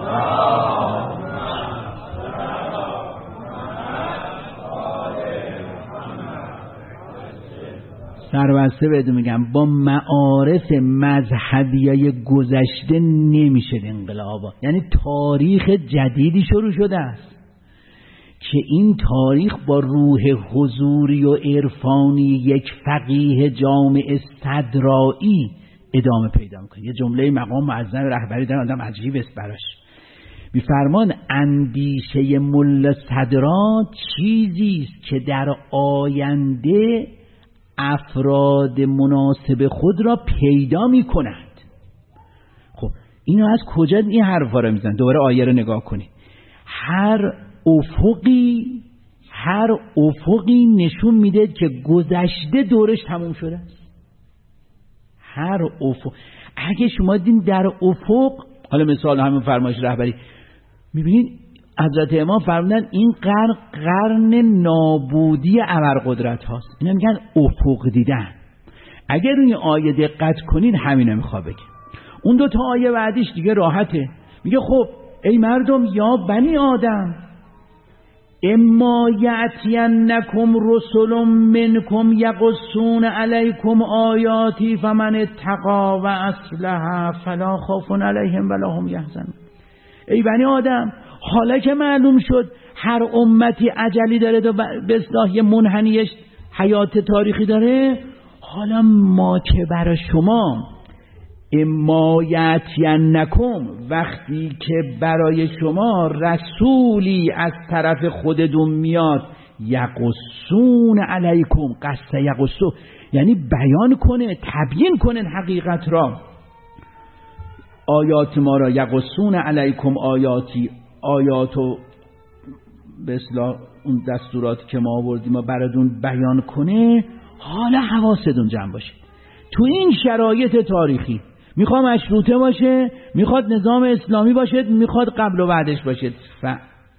سربسته بهتون میگم با معارف مذهبیای گذشته نمیشه انقلابا. یعنی تاریخ جدیدی شروع شده است که این تاریخ با روح حضوری و عرفانی یک فقیه جامع صدرایی ادامه پیدا میکنه. یه جمله مقام معظم رهبری در آدم عجیب است براش. میفرمان اندیشه ملا صدرا چیزی است که در آینده افراد مناسب خود را پیدا می کند. خب اینو از کجا این حرفا رو میزنن؟ دوباره آیه رو نگاه کنید. هر افقی نشون میده که گذشته دورش تموم شده است. هر افق، اگه شما دین در افق، حالا مثال همین فرمایش رهبری میبینید حضرت امام فرمودن این قرن نابودی ابرقدرت هاست. اینا میگن افق دیدن. اگر روی آیه دقت کنید همینو میخواد بگه. اون دو تا آیه بعدیش دیگه راحته. میگه خب ای مردم یا بنی آدم اما یأتینکم رسل منکم یقصون علیکم آیاتی فمن اتقی و اصلح فلا خوف علیهم ولا هم یحزنون. ای بنی آدم حالا که معلوم شد هر امتی اجلی داره و به اصطلاح منحنیش حیات تاریخی داره، حالا ما که برای شما اما یأتینکم، وقتی که برای شما رسولی از طرف خودتون میاد، یقصون علیکم، قصه یقصو یعنی بیان کنه، تبیین کنه حقیقت را، آیات ما را، یقصون علیکم آیاتو به اصطلاح اون دستورات که ما آوردیم براتون بیان کنه، حالا حواستون جمع باشه. تو این شرایط تاریخی میخواد مشروطه باشه، میخواد نظام اسلامی باشه، میخواد قبل و بعدش باشه،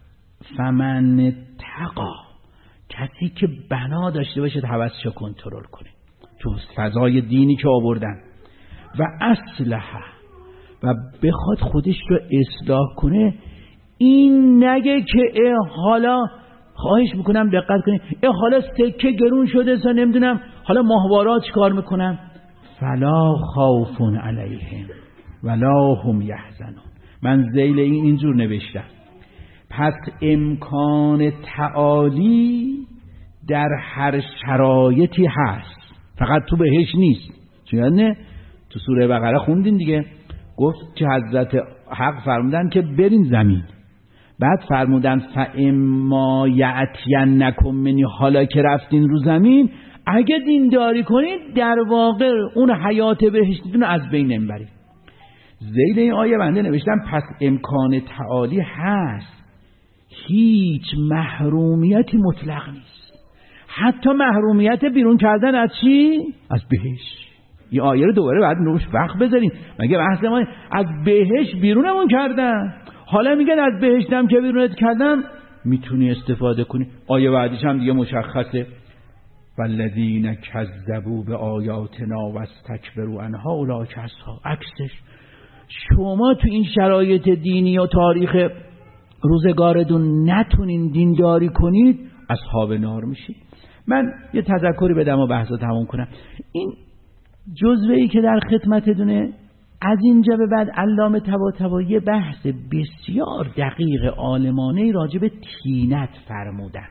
فمن تقا، کسی که بنا داشته باشه حواسشو کنترل کنه تو فضای دینی که آوردن، و اصلح، و بخواد خودش رو اصلاح کنه، این نگه که حالا خواهش میکنم دقت کنید، حالا سکه گرون شده سا نمیدونم حالا ماهوارات چیکار میکنم، فلا خوف علیهم ولا هم یحزنون. من ذیل اینجور نوشتم. پس امکان تعالی در هر شرایطی هست، فقط تو بهش نیست. چون نه تو سوره بقره خوندین دیگه، گفت که حضرت حق فرمودن که برین زمین، بعد فرمودن فاما یأتینکم منی، حالا که رفتین رو زمین اگه دینداری کنید در واقع اون حیات بهشتیتون از بین نمیبرید. ذیل این آیه بنده نوشتم پس امکان تعالی هست، هیچ محرومیتی مطلق نیست، حتی محرومیت بیرون کردن از چی؟ از بهشت. این آیه رو دوباره بعد روش وقت بذاریم، مگه بحث ما از بهشت بیرونمون کردن، حالا میگن از بهشتم که بیرونت کردم میتونی استفاده کنی. آیه بعدیش هم دیگه مشخصه، والذین کذبوا بآیاتنا واستکبروا عنها اولئک اصحاب. عکسش شما تو این شرایط دینی و تاریخ روزگارتون نتونین دینداری کنید، اصحاب نار میشید. من یه تذکری بدم و بحثو تموم کنم. این جزوه‌ای که در خدمتتونه، از اینجا به بعد علامه طباطبایی بحث بسیار دقیق عالمانه راجع به طینت فرمودن.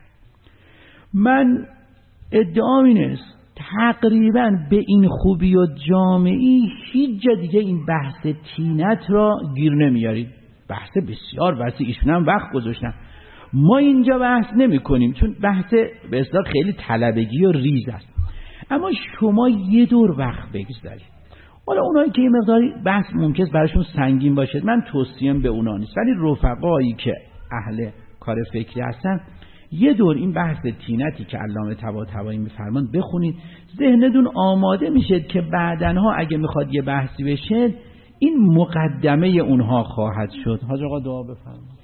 من ادعام این است تقریبا به این خوبی و جامعی هیچ جا دیگه این بحث طینت را گیر نمیارید. بحث بسیار وسیع، ایشون هم وقت گذاشتن. ما اینجا بحث نمی کنیم چون بحث به اصطلاح خیلی طلبگی و ریز است. اما شما یه دور وقت بگذارید. حالا اونایی که یه مقداری بحث ممکنه براشون سنگین باشه، من توصیم به اونا نیست، ولی رفقایی که اهل کار فکری هستن یه دور این بحث طینتی که علامه طباطبایی میفرمان بخونید، ذهنتون آماده میشه که بعدنها اگه میخواد یه بحثی بشه این مقدمه اونها خواهد شد. حاج آقا دعا بفرمایید.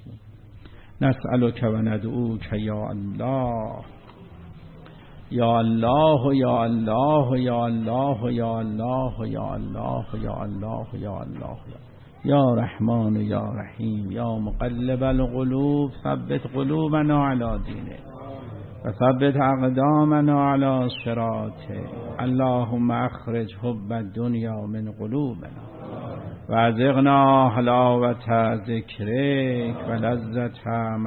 نسألک و ندعوک یا الله یا الله یا الله یا الله یا الله یا الله یا الله یا الله یا رحمان یا رحیم یا مقلب القلوب ثبت قلوبنا علی دینک و ثبت اقدامنا علی صراطک. اللهم اخرج حب الدنیا من قلوبنا و ازغنا حلاوت ذکرک و لذت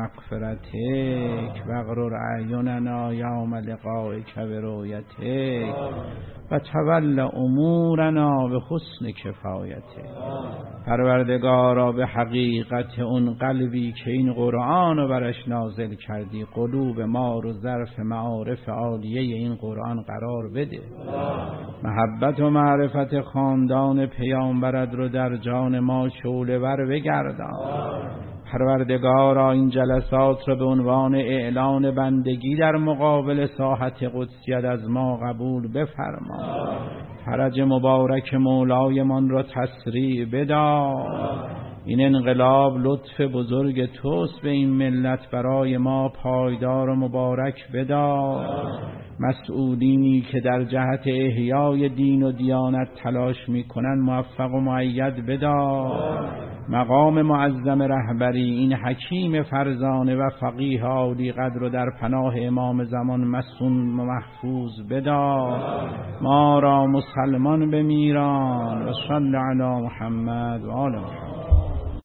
مغفرتک و اغرر اعیننا یوم لقائک برؤیتک و تول امورنا به حسن کفایتک. پروردگارا به حقیقت اون قلبی که این قرآن رو برش نازل کردی قلوب ما رو ظرف معارف عالیه این قرآن قرار بده. محبت و معرفت خاندان پیامبرت رو در جان ما شعله ور بگردان. پروردگارا این جلسات را به عنوان اعلان بندگی در مقابل ساحت قدسیت از ما قبول بفرما. فرج مبارک مولایمان را تسریع بدار. این انقلاب لطف بزرگ توست به این ملت، برای ما پایدار و مبارک بدار. مسئولینی که در جهت احیای دین و دیانت تلاش میکنن موفق و مؤید بدار. مقام معظم رهبری این حکیم فرزانه و فقیه عالی قدر در پناه امام زمان مسون و محفوظ بدار. ما را مسلمان بمیران و صلی علی محمد و آل محمد.